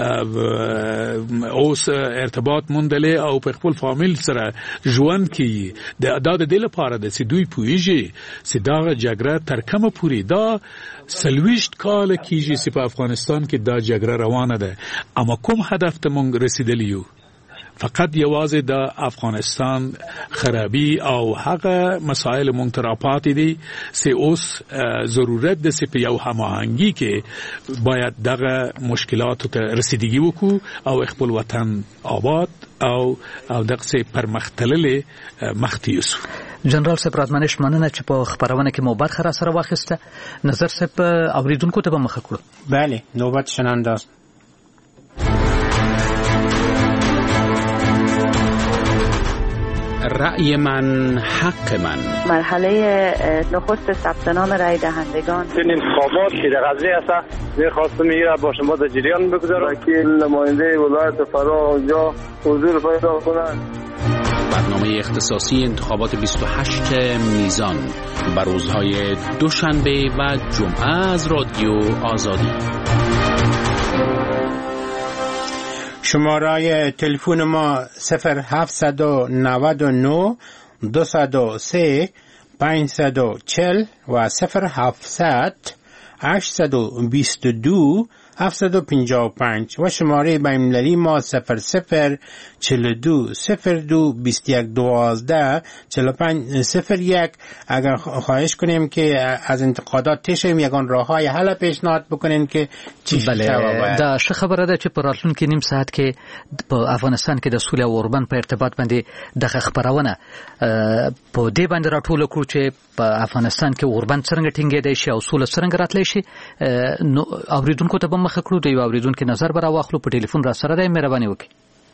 اوس ارتباط مندلې او په خپل فامیل سره ژوند کوي. د اعداد د لپاره د چې دوی پوهیږي چې دغه جګړه تر کومه پورې دا سلويشت کال کیږي چې په افغانستان کې دا جګړه روانه ده اما کوم هدف ته مونږ رسیدلی یو فقط یوازې د افغانستان خرابي او هغه مسائل منترپات دي چې اوس ضرورت ده چې په یو هماهنګي کې باید دغه مشکلات ته رسیدګي وکړو او خپل وطن آباد او او دغه پرمختللې مختیوس. جنرال صاحب راتمنش مننه چې په خبرونه کې مو برخه را سره واخیسته. نظر صاحب اوریدونکو ته به مخه کړو. بله نوبت شننده رأی من حق من. مرحله نخست ثبت نام رای دهندگان این انتخابات که در قضیه است می‌خواستم میره با شما در جریان بگذارم که نماینده ولایت فرا اونجا حضور پیدا کنند. برنامه اختصاصی انتخابات بیست و هشت میزان بر روزهای دوشنبه و جمعه از رادیو آزادی. شماره تلفن ما صفر هفتصد و نود و نه دوصد و سه پانصد و چهل و صفر هفتصد هشتصد و بیست و دو هفتصد و پنجاه و پنج و شماره بین‌المللی ما صفر صفر چهل و دو صفر دو بیست و یک دوازده چهل و پنج صفر یک. اگر خواهش کنیم که از انتقادات تشیم یگان راههای حل پیشنهاد بکنین که چی بله دا ښه خبره ده چې په راتلونکي نیم ساعت کې په افغانستان کې د سولې او اوربند په ارتباط باندې دغه خبرونه په دې باندې راټول کړو چې په افغانستان کې اوربند څنګه ټینګېدای شي او سولې څنګه راتلی شي. نو اوریدونکو ته به مخه کړو د یو اوریدونکو نظر به راواخلو. په ټلیفون را سره دی، مهرباني وکړئ.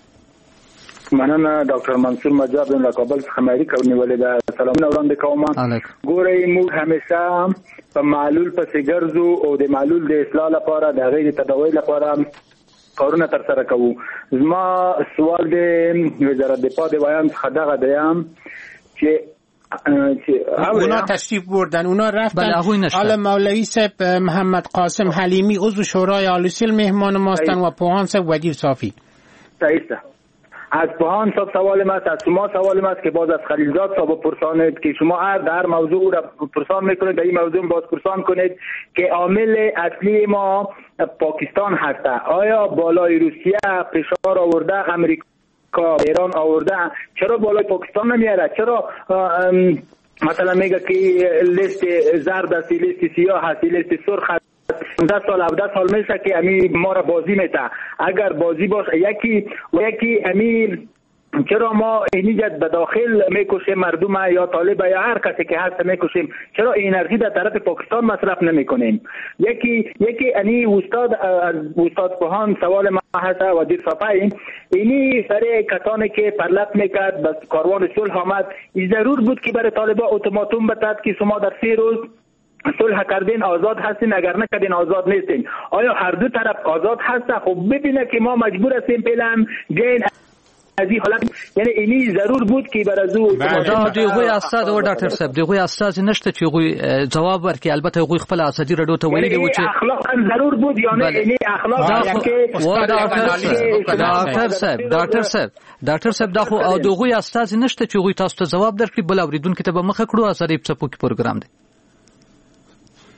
مننه ډاکټر منصور مجاب له کابل څخه مې نیولې ده. سلامونه وړاندې کوم. ګورئ موږ همیشه په معلول پسې ګرځو او د معلول د اصلاح لپاره د غیر تداوی لپاره کارونه تر سره کوو. زما سوال د وزارت دفاع د بیان څخه دغه دیم چې اونا تشریف بردن، اونا رفتن. حالا مولوی صاحب محمد قاسم حلیمی عضو شورای عالی صلح مهمان ما هستند و پوهان صاحب وزیر صافی. صحیح. از پوهان صاحب سوال است، از شما سوال است که باز از خلیلزاد صاحب پرسانید که شما هر در موضوع را پرسان میکنید، در این موضوع باز پرسان کنید که عامل اصلی ما پاکستان هست. آیا بالای روسیه فشار آورده، امریکا ایران آورده، چرا بالای پاکستان نمیاره؟ چرا مثلا میگه که لیست زرد است، لیست سیاه است، لیست سرخ است. ده سال هفده سال میشه که امی ما را بازی میته. اگر بازی باشه یکی و یکی امی چرا ما اینجا به داخل میکشیم مردم یا طالب یا هر کسی که هست میکشیم؟ چرا انرژی در طرف پاکستان مصرف نمیکنیم؟ یکی یکی انی استاد استاد پوهان سوال ما هست وزیر صفایی اینی برای کسانی که پرلط میکرد بس کاروان صلح آمد، این ضرور بود که برای طالبا اتوماتوم بتاد که شما در سه روز صلح کردین آزاد هستین، اگر نکردین آزاد نیستین. آیا هر دو طرف آزاد هسته؟ خب ببینه که ما مجبور هستیم فعلا گین از این حالت، یعنی اینی ضرور بود که بر از او دا دیغوی استاد و ډاکټر صاحب دیغوی استاد نشته چې غوی جواب ورکړي. البته غوی خپل اسادي رډو ته ویلي و چې اخلاقا ضرور بود یا نه. اینی اخلاق کې ډاکټر صاحب ډاکټر صاحب ډاکټر صاحب دا خو او دیغوی استاد نشته چې غوی تاسو ته جواب درکړي. بل اوریدونکو ته به مخه کړو. اساري په پوک پروګرام دی.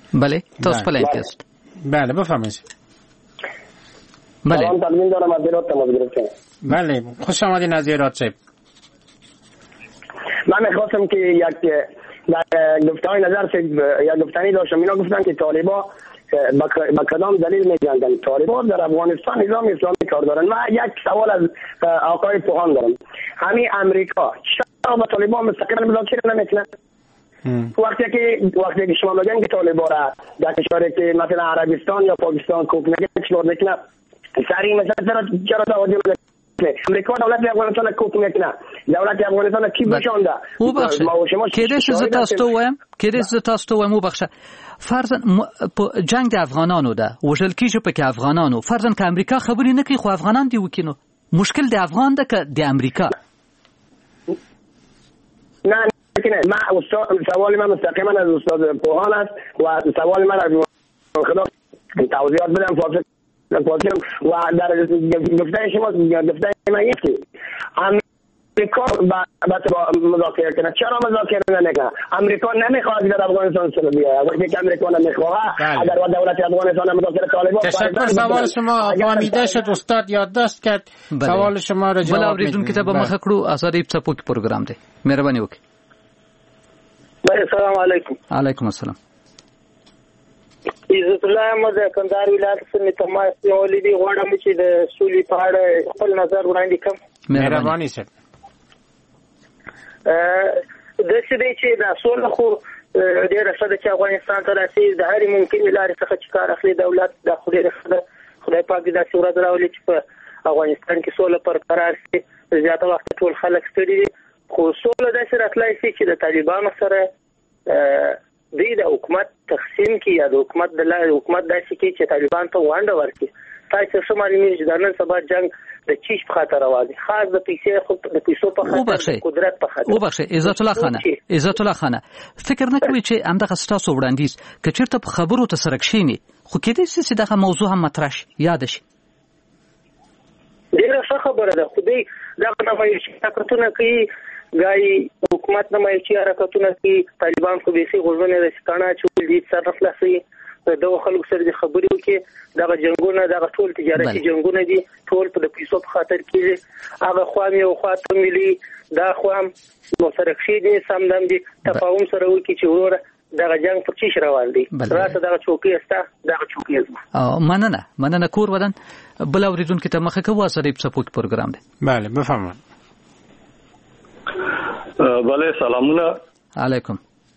بله تاسو په لایق است. بله بفرمایید. بله سلام تقدیم دارم از هرات تماس گرفتم. بله خوش آمدین از هرات صاحب. من میخواستم که یک گفتهای نظر سے یا گفتنی داشتم. اینا گفتن که طالبان با کدام دلیل میجنگن؟ طالبان در افغانستان نظام اسلامی کار دارن. من یک سوال از آقای پوهان دارم. همین امریکا چرا با طالبان مستقلا مذاکره نمیکنه؟ وقتی که وقتی که شما میگن که طالبان را در کشوری که مثلا عربستان یا پاکستان کوک نگه چطور میکنه؟ سری مثلا چرا توجه امریکا دولت افغانستان کوک میکنه؟ دولت افغانستان کی بشونده؟ او بخشه کدیش ز تاسو وایم کدیش ز تاسو وایم او بخشه فرضاً جنگ د افغانانو ده وژل کیږي په کې افغانانو فرضاً که امریکا خبرې نه کوي خو افغانان دی وکینو مشکل د افغان ده که د امریکا؟ نه نه ما استاد سوال من مستقیما از استاد پوهان است و سوال من از خدا توضیحات بدم فاصله و در گفته شما گفته من است که امریکا با مذاکره کنه. چرا مذاکره نمیکنه؟ امریکا نمیخواد در افغانستان سر بیاید. وقتی که امریکا نمیخواد اگر دولت افغانستان مذاکره طالبان تشکر. سوال شما فهمیده شد استاد یادداشت کرد. سوال شما را جواب میدم. بل کتاب مخ کړو آزادی په پوک پروګرام دی. مهرباني وکړئ. السلام علیکم. علیکم السلام. عزت الله احمد کندهار ولایت څخه تماس نیولې غواړم چې د سولې په اړه خپل نظر وړاندې کړم. مهرباني سره د څه دی چې د سولې خو ډېر څه د افغانستان ته راسي د هرې ممکنې لارې څخه چې کار اخلي دولت د خدای رحمت خدای پاک دې داسې ورځ راولي چې په افغانستان کې سوله برقرار شي. زیاته وخت ټول خلک ستړي دي خو سوله داسې راتلای شي چې د طالبانو سره دوی د حکومت تقسیم کی یا د حکومت د لارې حکومت داسې کې چې طالبان ته وانډه ورکړي. تاسو څه معلومه چې د نن سبا جنگ د چیش په خاطر راوځي خاص د پیسې خو د پیسو په خاطر قدرت په خاطر. او بخښه عزت الله خانه عزت الله خانه فکر نه کوي چې همدغه ستاسو وړاندیز که چیرته په خبرو ته سره کښینی خو کېدای شي چې دغه موضوع هم مطرح شي یاد شي. ډیره ښه خبره ده خو دوی دغه نمایشي حرکتونه کوي ګای حکومت نمایشي حرکتونه کوي. طالبان خو بیخي غوږونه د سکانه چول دي سر خلاصي دغه خلکو سره د خبرې وکړي. دغه جنگونه دغه ټول تجارتي جنگونه دي ټول په د پیسو په خاطر کېږي. هغه خو هم یو خاطر ملي دا خو هم نو سره کښې دي سم دم دي تفاهم سره وکړي چې وروره دغه جنگ پر چیش روان دی. راته دغه چوکۍ استه دغه چوکۍ ازما. مننه مننه کور ودان. بل اوریدونکو ته مخه کوو سره په سپورت پروګرام دی. بله بفهمم. بله سلامونه علیکم.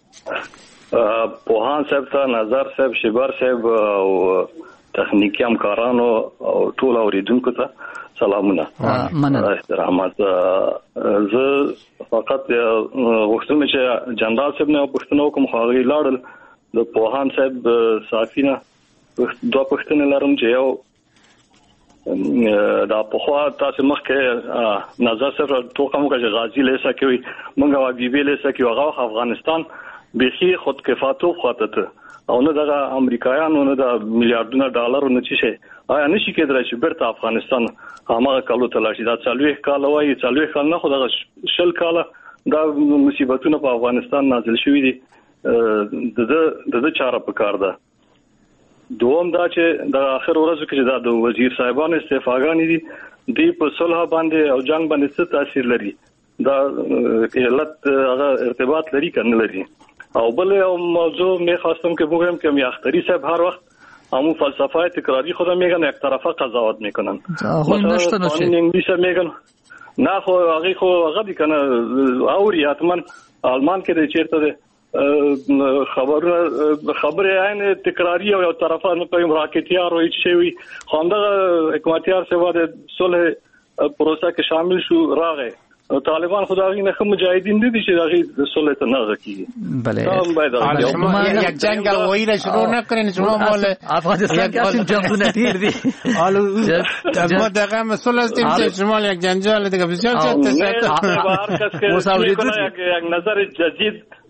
پوهان صاحب ته نظر صاحب شبر صاحب او تخنیکی همکارانو او ټول اوریدونکو ته سلامونه. مننه. احترامات. زه فقط غوښتم چې جنرال صاحب نه پوښتنه وکم خو هغه لاړل. د پوهان صاحب صافینه دوه پوښتنې لرم چې یو دا په خوا تاسو مخکې نظر سره توقع مو چې غازی لیسا کوي مونږه واجبې لیسا کوي هغه افغانستان بيخي خود کفاتو خاطر او نه دغه امریکایانو نه د میلیارډونو ډالر نه چی شي آیا نشي کېدای چې برته افغانستان هغه کالو تلاشي دا څلوي کال وایي څلوي کال نه خو دغه شل کال دا مصیبتونه په افغانستان نازل شوې دي د د چاره په کار ده. دوم دا چې د اخر ورځو کې دا د وزیر صاحبانو استعفاګانې دي دی په صلح باندې او جنگ باندې څه تاثیر لري دا علت هغه ارتباط لري کنه لري. او بل یو موضوع می خواستم که بگم که میاختری صاحب هر وقت همون فلسفه تکراری خودم میگن یک طرفه قضاوت میکنن مثلا قانون انگلیس میگن نه خو هغه خو هغه دي کنه اوري حتما آلمان کې د چیرته ده خبر خبره عین تکراری او یو طرفه نه په راکټیار وي چې وي خوندغه حکومتیار سوا د صلح پروسه کې شامل شو راغی. طالبان خدای نه خو مجاهدین دي چې دغه صلح ته نه غږی. بله شما یک جنگ وایي را شروع نکنین شما مال افغانستان کې اصلا جنگونه ډیر دي حالا ما دغه مسئول هستیم چې شما یک جنجال دیگه بسیار زیاد تشکر یک نظر جدید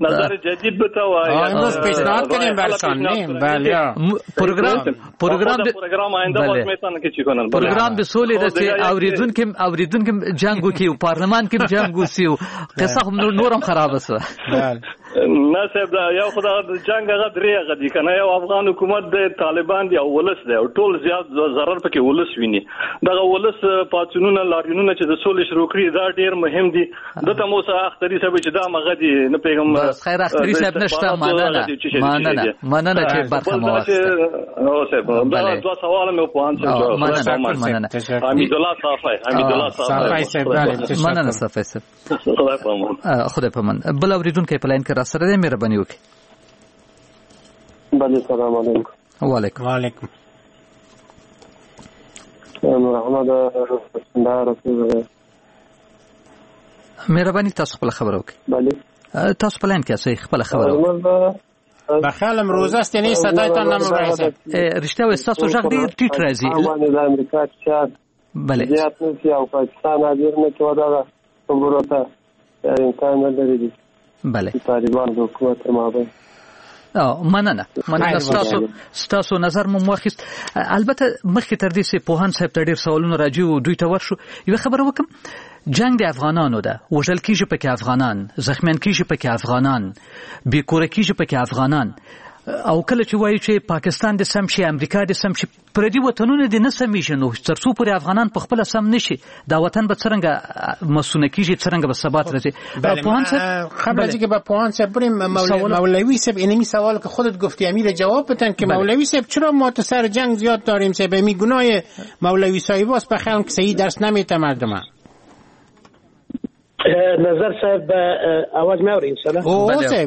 نظر جدید بتوای امروز پیشنهاد کنیم برشان نیم بله پروگرام پروگرام پروگرام آینده باز میتونه که چی کنن پروگرام به سولې د اوریدون کې اوریدون کې جنگو کې او پارلمان کې جنگو سیو قصه هم نورم خراب سه نه صاحب دا یو خدای جنگ هغه درې هغه دي کنه یو افغان حکومت د طالبان دی او ولس دی او ټول زیات ضرر پکې ولس ویني دا ولس پاتونونه لاریونونه چې د سولې شروع کړی دا ډیر مهم دي دته مو سره اختری صاحب چې دا مغه دي نه پیغام بس خیر اختری صاحب نشته مننه مننه مننه چې برخه مو واسطه او صاحب دا دوه سوال مې په انځور مننه حمید الله صافی حمید الله صافی مننه صافی خدای پامان خدای پامان بل اوریدونکو په لاین کې را سره دې مهرباني وکړئ. بله سلام علیکم. وعلیکم وعلیکم. نور احمد دا رسول مهرباني تاسو خپل خبره وکړئ. بله تاسو په لاین کې اسې خپل خبره وکړئ. بخیل امروز است یعنی صدایتان نمورایسته رشته و استاسو جغ دیر تیت رازی امان امریکا چاد بله زیاد نسی او پاکستان حاضر نکو داغا امروتا امکان نداری دی بله طالبان دو حکومت مابین مننه مننه ستاسو ستاسو نظر مو واخیست البته مخکې تر دې چې پوهان صاحب ته ډېر سوالونه راځي او دوی ته ورشو یو خبره وکم جنگ د افغانانو ده وژل کیږي پکې افغانان زخمیان کیږي پکې افغانان بیکوره کیږي پکې افغانان او کله چې وایي چې پاکستان د سم شي امریکا د سم شي پردي وطنونه د نه سمېږي نو ترڅو پورې افغانان په خپل سم نشي دا وطن به څرنګه مسونه کیږي څرنګه به ثبات راځي پوهان صاحب قبل از اینکه با پوهان صاحب بریم مولوی صاحب اینمی سوال که خودت گفتی امیر جواب بدن که مولوی صاحب چرا ما تو سر جنگ زیاد داریم صاحب می گناه مولوی صاحب واسه بخیرم که صحیح درس نمیته مردم نظر صاحب آواز می‌آوری انشاءالله او صاحب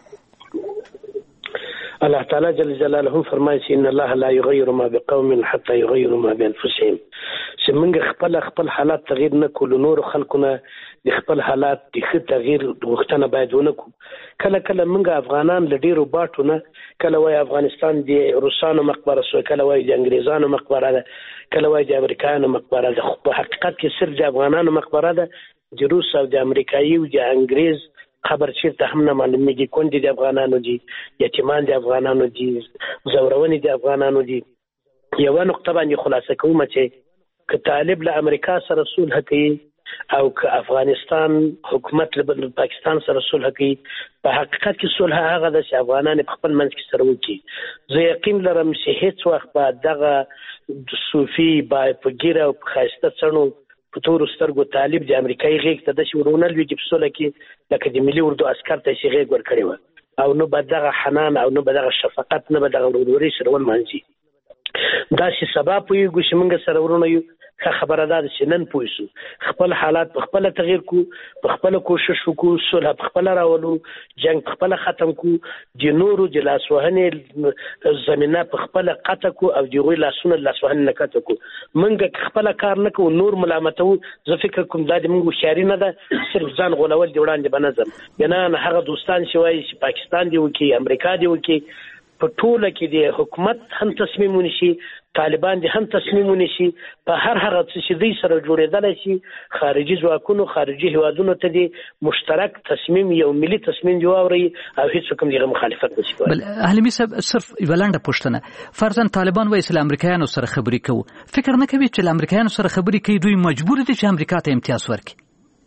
الله تعالی جل جلاله فرمایي چې ان الله لا يغير ما بقوم حتى يغيروا ما بانفسهم چې موږ خپل خپل حالات تغییر نه کول نور خلکونه د خپل حالات د ښه تغییر غوښتنه باید ونه کړو کله کله موږ افغانان له ډیرو باټونه کله وای افغانستان د روسانو مقبره سو کله وای د انګریزانو مقبره ده کله وای د امریکایانو مقبره ده خو په حقیقت کې صرف د افغانانو مقبره ده د روس او د امریکایي او د انګریز خبر چیرته هم نه معلومیږي کونډې د افغانانو دي یتیمان د افغانانو دي زورونې د افغانانو دي یوه نقطه باندې خلاصه کوم چې که طالب له امریکا سره صلح کوي او که افغانستان حکومت له پاکستان سره صلح کوي په حقیقت کې صلح هغه ده چې افغانان په خپل منځ کې سره وکړي زه یقین لرم چې هیڅ وخت به دغه صوفي با په ګیره او په ښایسته څڼو په تورو سترګو طالب د امریکایي غېږ ته داسې ورونه لویږي په سوله کې لکه د ملي اردو عسکر ته چې غېږ ورکړې وه او نه به دغه حنان او نه به دغه شفقت نه به دغه ورورولۍ سره ولمانځي داسې سبا پوهېږو چې موږ سره ورونه یو ښه خبره ده چې نن پوه شو خپل حالات په خپله تغییر کو په خپله کوشش وکړو صلح په خپله راولو جنګ په خپله ختم کو د نورو د لاسوهنې زمینه په خپله قطع کو او د هغوی لاسونه د لاسوهنې نه قطع کو موږ که خپله کار نه کوو نور ملامتوو زه فکر کوم دا د موږ هوښیاري نه ده صرف ځان غولول د وړاندې به نظم یعنې هغه دوستان چې وایي چې پاکستان دې وکړي امریکا دې وکړي په ټوله کې د حکومت هم تصمیم ونیسي طالبان دې هم تصمیم ونیسي په هر هغه څه چې دوی سره جوړېدلی شي خارجي ځواکونو خارجي هیوادونو ته دې مشترک تصمیم یو ملي تصمیم دې واورئ او هېڅوک هم دغه مخالفت نشي کولی. بل حلیمي صاحب صرف یوه لنډه پوښتنه فرضاً طالبان وایي چې له امریکایانو سره خبرې کوو فکر نه کوي چې له امریکایانو سره خبرې کوي دوی مجبور دي چې امریکا ته امتیاز ورکړي؟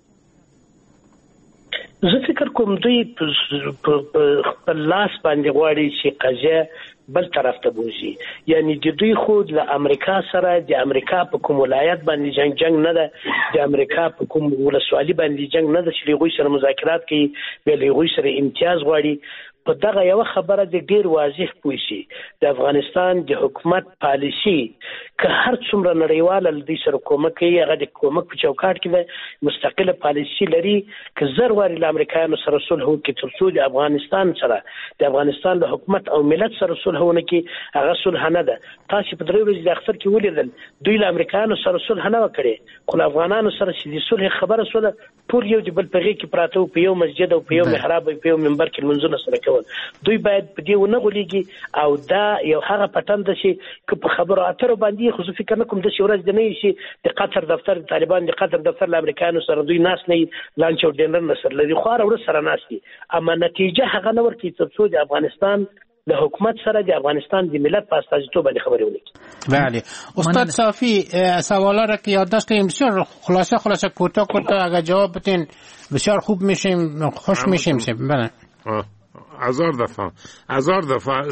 زه فکر کوم دوی په خپل لاس باندې غواړي چې قضیه بل طرف ته بوزي یعنی د دوی خود له امریکا سره د امریکا په کوم ولایت باندې جنگ جنگ نه ده د امریکا په کوم ولسوالي باندې جنگ نه ده چې هغوی سره مذاکرات کوي بیا له هغوی سره امتیاز غواړي په دغه یوه خبره د ډیر واضح پوه شي د افغانستان د حکومت پالیسي که هر څومره نړیواله له دوی سره کومک کوي هغه د کومک په چوکاټ کې ده مستقله پالیسي لري که زر وارې له امریکایانو سره صلح وکړي تر څو د افغانستان سره د افغانستان له حکومت او ملت سره صلح ونه کړي هغه صلح نه ده تاسې په درې ورځې د اختر کې ولیدل دوی له امریکایانو سره صلح نه وه کړې خو له افغانانو سره چې د صلح خبره سوله ټول یو د بل په غېږ کې پراته وو، په یو مسجد او په یو محراب او په یو منبر کې لمونځونه سره کول. دوی باید په دې ونه غولېږي او دا یو هغه پټن ده چې که په خبرو اترو باندې خو زه فکر نه کوم داسې ورځ د نه وي چې د قطر دفتر د طالبان د قطر دفتر له امریکایانو سره دوی ناست نه وي، لانچ او ډینر نه سره لري، خو هره ورځ سره ناست دي. اما نتیجه هغه نه ورکوي تر څو د افغانستان د حکومت سره د افغانستان د ملت په استازیتوب باندې خبرې وکړي. بله استاد صافی، سوالا را که یادداشت کردیم بسیار خلاصه خلاصه کوتاه کوتاه اگر جواب بدین بسیار خوب میشیم، خوش میشیم. بله هزار دفعه هزار دفعه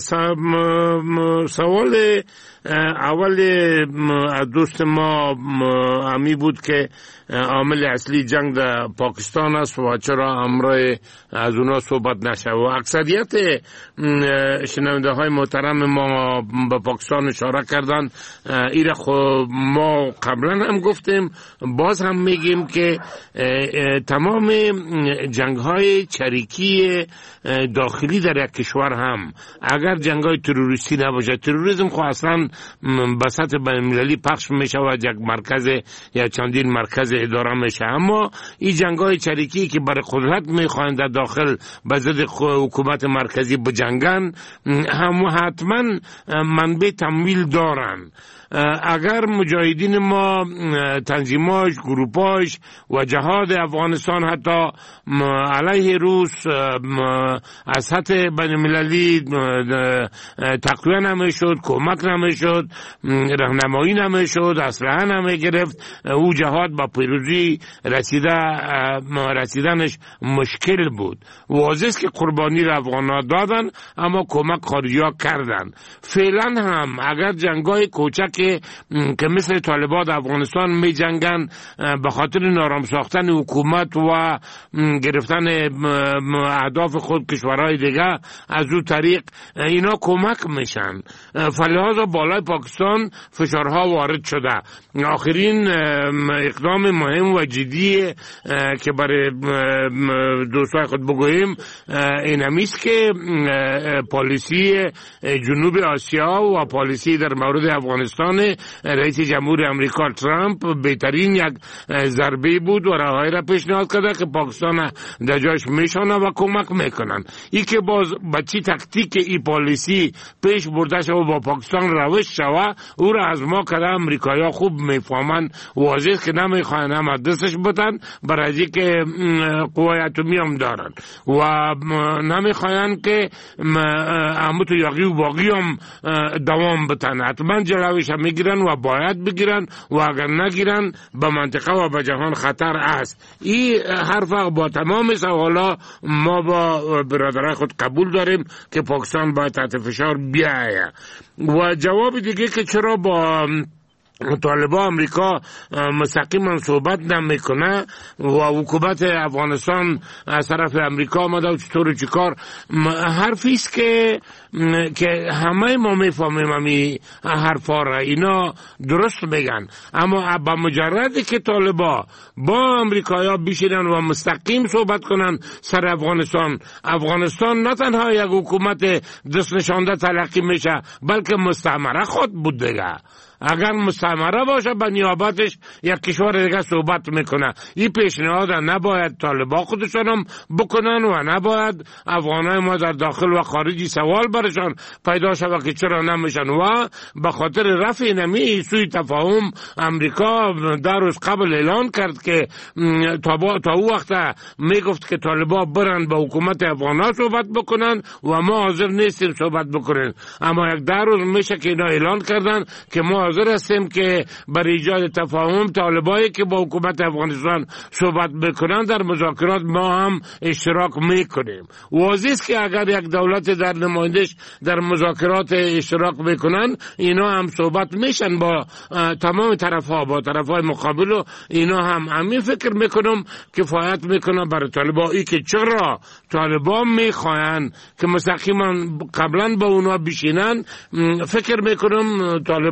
سوال اول دوست ما امی بود که عامل اصلی جنگ در پاکستان است و چرا امروز از اونا صحبت نشه و اکثریت شنونده های محترم ما به پاکستان اشاره کردن. ایره خب ما قبلا هم گفتیم، باز هم میگیم که تمام جنگ های چریکی داخلی در یک کشور هم اگر جنگ های تروریستی نباشه، تروریسم خب اصلا به سطح بین‌المللی پخش میشه و یک مرکز یا چندین مرکز اداره میشه، اما این جنگ های چریکی که برای قدرت میخواهند در داخل به ضد حکومت مرکزی بجنگن هم حتما منبع تمویل دارن. اگر مجاهدین ما تنظیماش، گروپاش و جهاد افغانستان حتی علیه روس از سطح بین المللی تقویه نمیشد، کمک نمیشد، راهنمایی نمیشد، اسلحه نمیگرفت، او جهاد با پیروزی رسیده رسیدنش مشکل بود. واضح است که قربانی را افغان‌ها دادن اما کمک خارجی‌ها کردن. فعلا هم اگر جنگای کوچک که که مثل طالبان افغانستان می جنگن به خاطر نارام ساختن حکومت و گرفتن اهداف خود کشورهای دیگه، از او طریق اینا کمک میشن. فلحاظ بالای پاکستان فشارها وارد شده. آخرین اقدام مهم و جدی که برای دوستای خود بگوییم این همیست که پالیسی جنوب آسیا و پالیسی در مورد افغانستان رئیس جمهور امریکا ترامپ بهترین یک ضربه بود و راههایی را پیشنهاد کرده که پاکستان در جایش میشانه و کمک میکنن. ای که باز بچی تکتیک ای پالیسی پیش برده شده و با پاکستان روش شوه، او را از ما کرده امریکایی خوب میفهمن. واضح که نمیخواین هم دستش بتن برای از که قوای اتمی هم دارن و نمیخواین که اموت یاقی و باقی هم دوام بتن. حتما جلوش هم میگیرن و باید بگیرن و اگر نگیرن به منطقه و به جهان خطر است. این حرف با تمام سوالا ما با برادرای خود قبول داریم که پاکستان باید تحت فشار بیاید. و جواب دیگه که چرا با طالبان امریکا مستقیما صحبت نمیکنه و حکومت افغانستان از طرف امریکا آمده و چطور چیکار، حرفی است که که همه ما میفهمیم همین حرفا را، اینا درست میگن، اما با مجردی که طالبان با امریکایا بشینن و مستقیم صحبت کنن سر افغانستان، افغانستان نه تنها یک حکومت دست نشانده تلقی میشه بلکه مستعمره خود بود دیگه. اگر مستعمره باشه به نیابتش یک کشور دیگه صحبت میکنه. این پیشنهاد نباید طالبان خودشان هم بکنن و نباید افغانای ما در داخل و خارجی سوال برشان پیدا شود که چرا نمیشن. و به خاطر رفع نمی سوی تفاهم امریکا در روز قبل اعلان کرد که تا, تا او وقت میگفت که طالبان برن به حکومت افغانا صحبت بکنن و ما حاضر نیستیم صحبت بکنن. اما یک در روز میشه که اینا اعلان کردن که ما حاضر هستیم که برای ایجاد تفاهم طالبایی که با حکومت افغانستان صحبت بکنن در مذاکرات ما هم اشتراک میکنیم. واضح است که اگر یک دولت در نمایندش در مذاکرات اشتراک بکنن اینا هم صحبت میشن با تمام طرف ها، با طرف های مقابل و اینا هم همین فکر میکنم کفایت میکنه برای طالبایی که چرا طالبان میخواین که مستقیما قبلا با اونا بشینن. فکر میکنم طالبان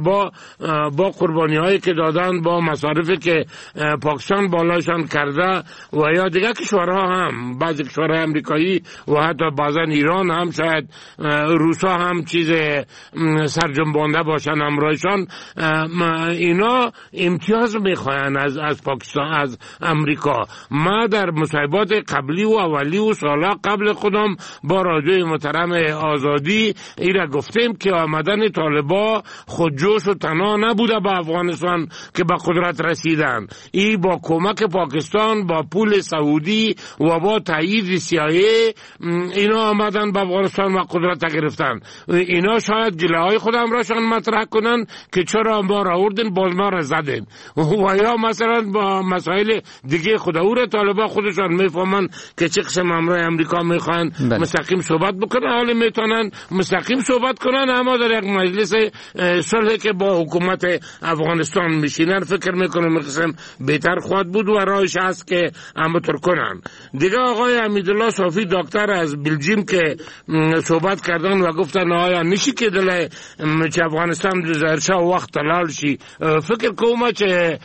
با قربانی هایی که دادن، با مصارفی که پاکستان بالاشان کرده و یا دیگه کشورها هم، بعضی کشورهای امریکایی و حتی بعضا ایران هم، شاید روسا هم چیز سرجنبانده باشن امرایشان، اینا امتیاز میخواین از از پاکستان، از امریکا. ما در مصاحبات قبلی و اولی و سالا قبل خودم با رادیوی محترم آزادی ایرا گفتیم که آمدن طالبا خودجوش و تنها نبوده با افغانستان که به قدرت رسیدن. ای با کمک پاکستان، با پول سعودی و با تایید سیایی اینا آمدن به افغانستان و قدرت گرفتن. اینا شاید جلوهای خودم راشان مطرح کنن که چرا ما را آوردن باز ما را زدن، و یا مثلا با مسائل دیگه خود اور طالبا خودشان میفهمن که چه قسم امرای امریکا میخوان مستقیم صحبت بکنن، حالا میتونن مستقیم صحبت کنن، اما در یک مجلس صلح که با حکومت افغانستان میشینن فکر میکنم قسم بهتر خواهد بود و راهش هست که همونطور کنن. دیگه آقای امیدالله صافی دکتر از بلژیم که صحبت کردن و گفتن آیا نشی که دل چه افغانستان زرشا وقت تلال شي، فکر کوم چې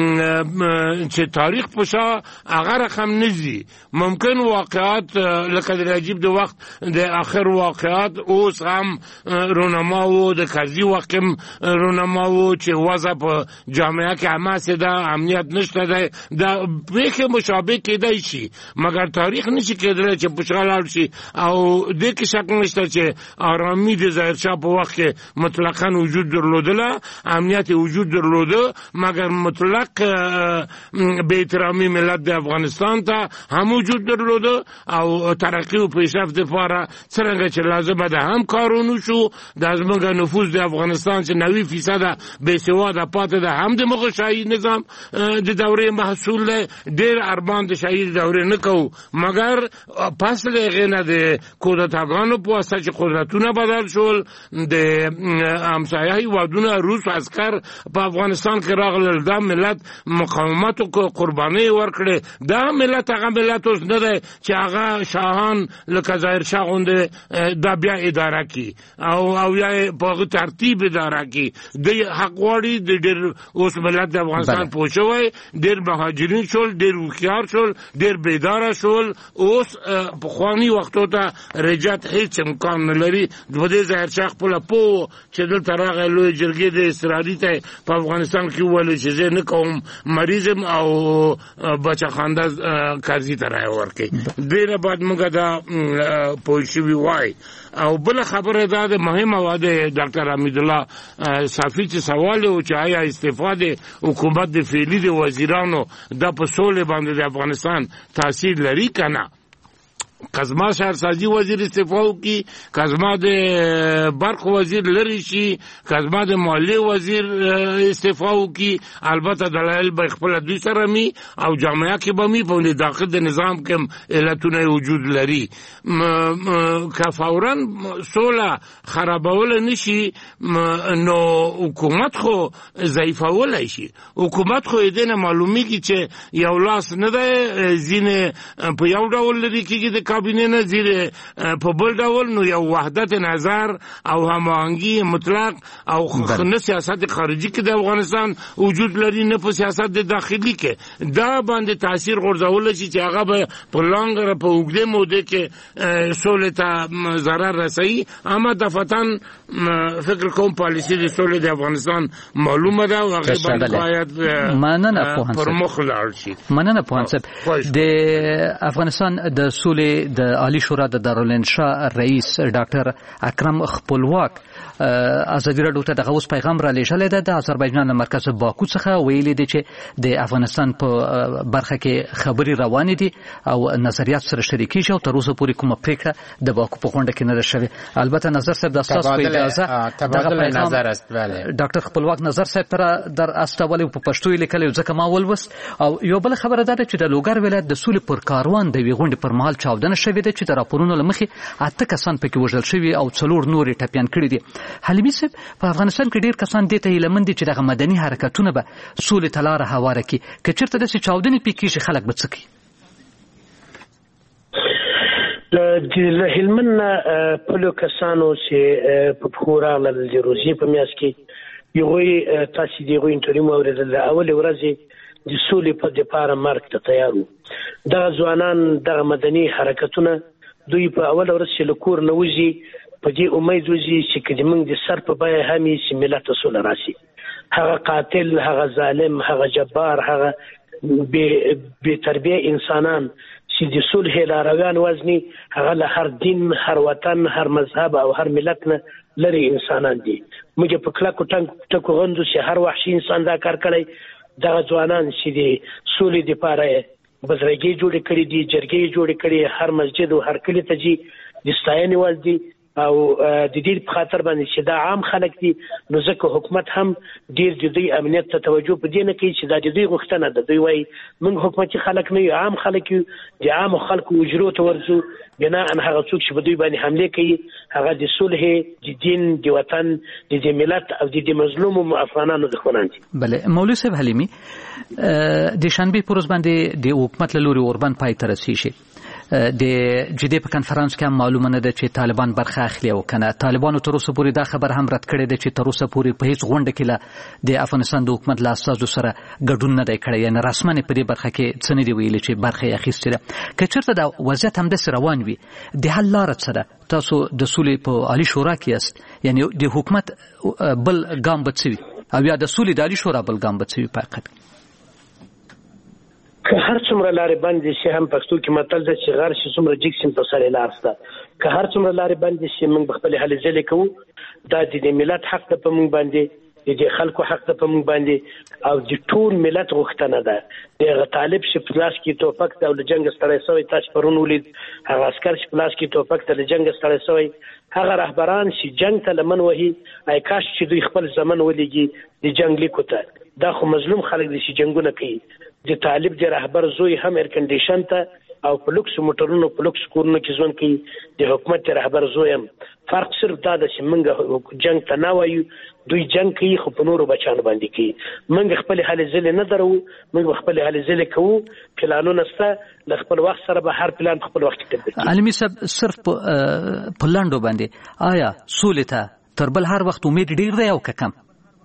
چې تاریخ پوشا هغه رقم نزي، ممکن واقعات لکه د عجیب د وخت د اخر واقعات اوس هم رونما و د کازي وخت رونما و چې وضع په جامعه کې حماسه ده، امنیت نشته ده، د به مشابه کېدای شي، مګر تاریخ نشي کېدلی چې پوشال شي. او د کې شک نشته چې آرامي د ظاهرشاه په وخت کې مطلقاً وجود درلودله، امنیت وجود درلوده، مگر مطلق به احترامی ملت د افغانستان ته هم وجود درلوده او ترقی و پیشرفت لپاره څنګه چې لازمه ده هم کارونه شو. د زموږ نفوذ د افغانستان چې نوي فیصد به سواده پاتې ده، هم د مغول شاهي نظام د دورې محصول ده. ډېر ارمان د شاهي دورې نه کوو، مگر پس له هغې نه د کودتاګانو په واسطه چې قدرتونه بدل شول، د همسایه هیوادونه روس عسکر په افغانستان کې راغلل، دا ملت مقاومت او قرباني ورکړي. دا ملت هغه ملت اوس نه دی چې هغه شاهان لکه ظاهرشاه غوندې دا بیا اداره کی او او یا په ترتیب اداره کی. د حق غواړي د ډېر اوس ملت د افغانستان پوښوي، ډېر مهاجرین شول، ډېر هوښیار شول، ډېر بیداره شول. اوس پخواني وختو ته رجعت هیڅ امکان نه لري. د دې ظاهرشاه خپل په چې دلته راغی لوی جرګې د اسرائیل ته په افغانستان کې وویل چې زه نه کوم مریضم او بچخانده قاضي ته رایه ورکړي. دې نه بعد موږ دا پوه شوي وای. او بل خبره دا د مهمه وه د ډاکټر حمیدالله صافي چې سوال و چې آیا استعفا د حکومت د فعلي د وزیرانو دا په سولې باندې د افغانستان تاثیر لري که نه. کزما شهرسازي وزیر استعفا وکړي، کزما د برق وزیر لري شي، کزما د مالیې وزیر استعفا وکړي، البته دلایل به خپل دوی سره می او جامعه کې به می په داخل د نظام کې علتونه وجود لري. که فورا سوله خرابول نشي نو حکومت خو ضعیفولی شي. حکومت خو دې نه معلومیږي چې یو لاس نه دی، ځینې په یو ډول لري کېږي د کابینه نه، زیر په بل ډول. نو یو وحدت نظر او هماهنګي مطلق او نه سیاست خارجي کې د افغانستان وجود لري، نه په سیاست د داخلي کې. دا باندې تاثیر غورځول شي چې هغه به په لانګ په اوږده موده کې سولې ته ضرر رسوي. اما دفتن فکر کوم پالیسي د سولې د افغانستان معلومه ده او هغه باندې باید پر مخ لاړ شي. مننه پوهان صاحب. د افغانستان د سولې د عالی شورا د دارالانشا رئیس ډاکټر اکرم خپلواک ازادي راډیو ته دغه اوس پیغام را لېږلی دی د آذربایجان له مرکز باکو څخه. ویلي دی چې د افغانستان په برخه کې خبرې روانې دي او نظریات سره شریکېږي او تر اوسه پورې کومه پرېکړه د باکو په غونډه کې نه ده شوې. البته نظر صاحب د ستاسو په اجازه دغه پیغام ډاکټر خپلواک نظر صاحب ته در استولی په پښتو یې لیکلی، ځکه ما ولوست. او یو بله خبره دا ده چې د لوګر ولایت د سولې پر کاروان د یوې غونډې پر مهال چاودنه شوې ده چې د راپورونو له مخې اته کسان پکې وژل شوي او څلور نور یې ټپیان کړي دي. حلیمي صاحب، په افغانستان کې ډېر کسان دې ته هیلهمند دي چې دغه مدني حرکتونه به سولې ته لاره هواره کړي. که چېرته داسې چاودنې پې کېږي خلک به څه کوي؟ له هلمند نه پلو کسانو چې په پښو راغلل د روسیې په میاشت کې یوه تاسو دی غوین ترې مو اوریدل اول ورځ د سولې په دپاره مرګ ته تیار وو. دغه ځوانان دغه مدني حرکتونه دوی په اول ورځ چې له کور نه وځي په دې امید وځي چې که موږ د سر په بیه هم یې چې ملت ته سوله راشي. هغه قاتل، هغه ظالم، هغه جبار، هغه بې تربیه انسانان چې د صلح لارویان وزني، هغه له هر دین، هر وطن، هر مذهب او هر ملت نه لري انسانان دي. موږ په کلکو ټکو غندو چې هر وحشي انسان دا کار کړی. دغه ځوانان چې د سولې دپاره بزرګۍ جوړې کړي دي، جرګې جوړې کړي، هر مسجد او هر کلي ته ځي، د ستاینې وړ دي او د دې په خاطر باندې چې دا عام خلک دي. نو ځکه حکومت هم ډېر د دوی امنیت ته توجه په دې نه کوي چې دا د دوی غوښتنه ده. دوی وایي موږ حکومتي خلک نه یو، عام خلک یو، د عامو خلکو اجرو ته ورځو. بنا ان هغه څوک چې په دوی باندې حمله کوي هغه د صلح، د دین، د وطن، د دې ملت او د دې مظلومو افغانانو دښمنان دي. بله مولوي صاحب حلیمي، د شنبې په ورځ باندې د حکومت له لوري اوربند پای ته رسیږي. د جدي په کنفرانس کې هم معلومه نه ده چې طالبان برخه اخلي او کنه. طالبانو تر اوسه پورې دا خبر هم رد کړی دی چې تر اوسه پورې په هیڅ غونډه کې له د افغانستان د حکومت له استازو سره ګډون نه دی کړی، یعنی رسما په دې برخه کې څه نه دی ویلي چې برخه یې اخیستې ده. که چېرته دا وضعیت همداسې روان وي، د حل لاره څه ده؟ تاسو د سولې په عالي شورا کې یاست، یعنی د حکومت بل ګام به څه وي او یا د سولې د عالي شورا بل ګام به څه وي؟ په حقیقت که هر څومره لارې بندې شي، هم پښتو کې متل ده چې غر شي څومره جګ شي په سر یې لار شته. که هر څومره لارې بندې شي موږ به خپلې هلې ځلې کوو. دا د دې ملت حق ده په موږ باندې، د دې خلکو حق ده په موږ باندې او د ټول ملت غوښتنه ده. دغه طالب چې په لاس کې توپک ده او له جنګ ستړی شوی، تاسو پرون ولید هغه عسکر چې په لاس کې توپک ده له جنګ ستړی شوی، هغه رهبران چې جنګ ته لمن وهي، ای کاش چې دوی خپل زمن ولېږي د جنګ لیکو ته. دا خو مظلوم خلک دي چې جنګونه کوي. د طالب د رهبر زوی هم ایر کنډیشن ته او په لوکس موټرونو په لوکس کورونو کې ژوند کوي. د حکومت د رهبر زوی هم. فرق صرف دا ده چې موږ جنګ ته نه وایو، دوی جنګ کوي خو په نورو بچانو باندې کوي. موږ خپل هلې ځلې نه درو، موږ خپل هلې ځلې کوو. پلانونه شته، له خپل وخت سره به هر پلان په خپل وخت کې تطبیق. علمي صاحب، صرف په لنډو باندې آیا سولې ته تر بل هر وخت امید ډیر دی او که کم؟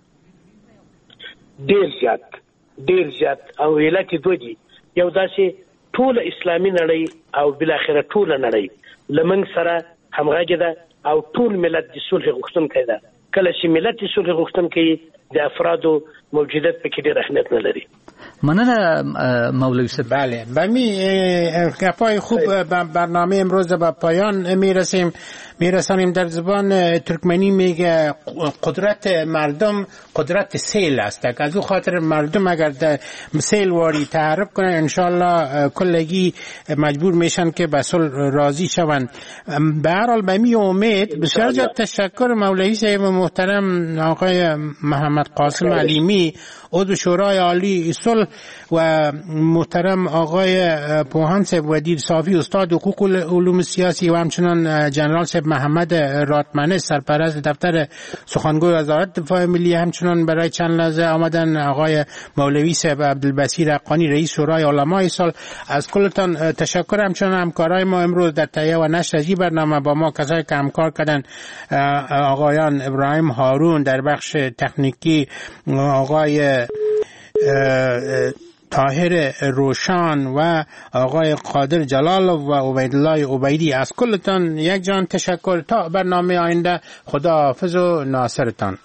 ډیر زیات، ډیر زیات. او علت دوه دي. یو داسې ټول اسلامي نړۍ او بالاخره ټول نړۍ لمنګ سره همغږي ده او ټول ملت د صلح غوښتونکی ده. کله چې ملت د صلح غوښتونکی د افرادو موجودیت پکې ډېر اهمیت نه لري. مننه مولوی صاحب. بله بمی گپای خوب برنامه امروز به پایان میرسیم میرسانیم. در زبان ترکمنی میگه قدرت مردم قدرت سیل است. از او خاطر مردم اگر سیل واری تعرف کنن انشالله کلگی مجبور میشن که به صلح راضی شوند. به هر حال بمی امید بسیار زیاد تشکر مولوی صاحب محترم آقای محمد قاسم علیمی عضو شورای عالی صلح و محترم آقای پوهان صاحب ودیر صافی استاد حقوق علوم سیاسی و همچنان جنرال صاحب محمد راتمنه سرپرست دفتر سخنگوی وزارت دفاع ملی همچنان برای چند لحظه آمدن. آقای مولوی صاحب عبدالبصیر حقانی رئیس شورای علمای صلح، از کلتان تشکر. همچنان همکارای ما امروز در تهیه و نشر از این برنامه با ما کسایی که همکار کردن، آقایان ابراهیم هارون در بخش تکنیکی، آقای طاهر روشان و آقای قادر جلالov و عبیدالله عبیدی. از کلتان یک جان تشکر. تا برنامه آینده خدا حافظ و ناصرتان.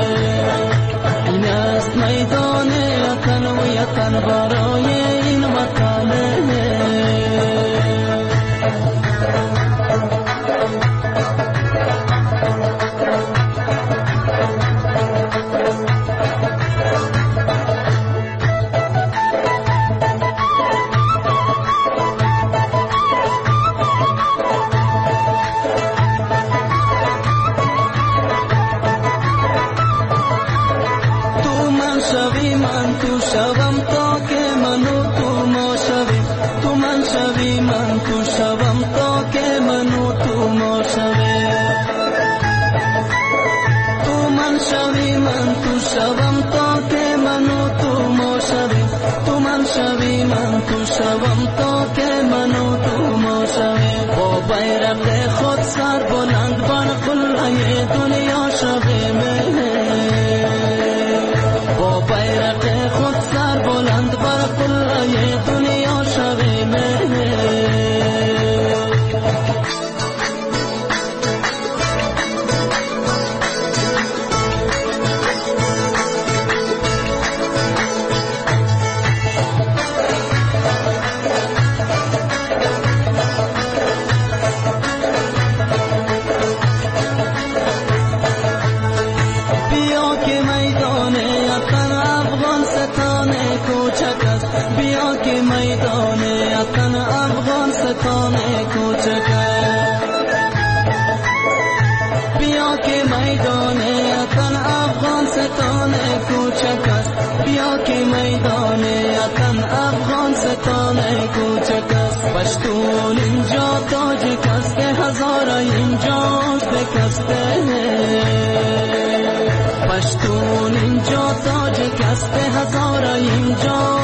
میدان تن و یتن برای این وطن که من و تو ما شویم با بیرق خود سر بلند بر قله دنیا شویم با بیرق خود سر بلند بر قله دنیا شویم پشتون اینجا تاج کسته هزار اینجا بکسته پشتون اینجا تاج کسته هزار اینجا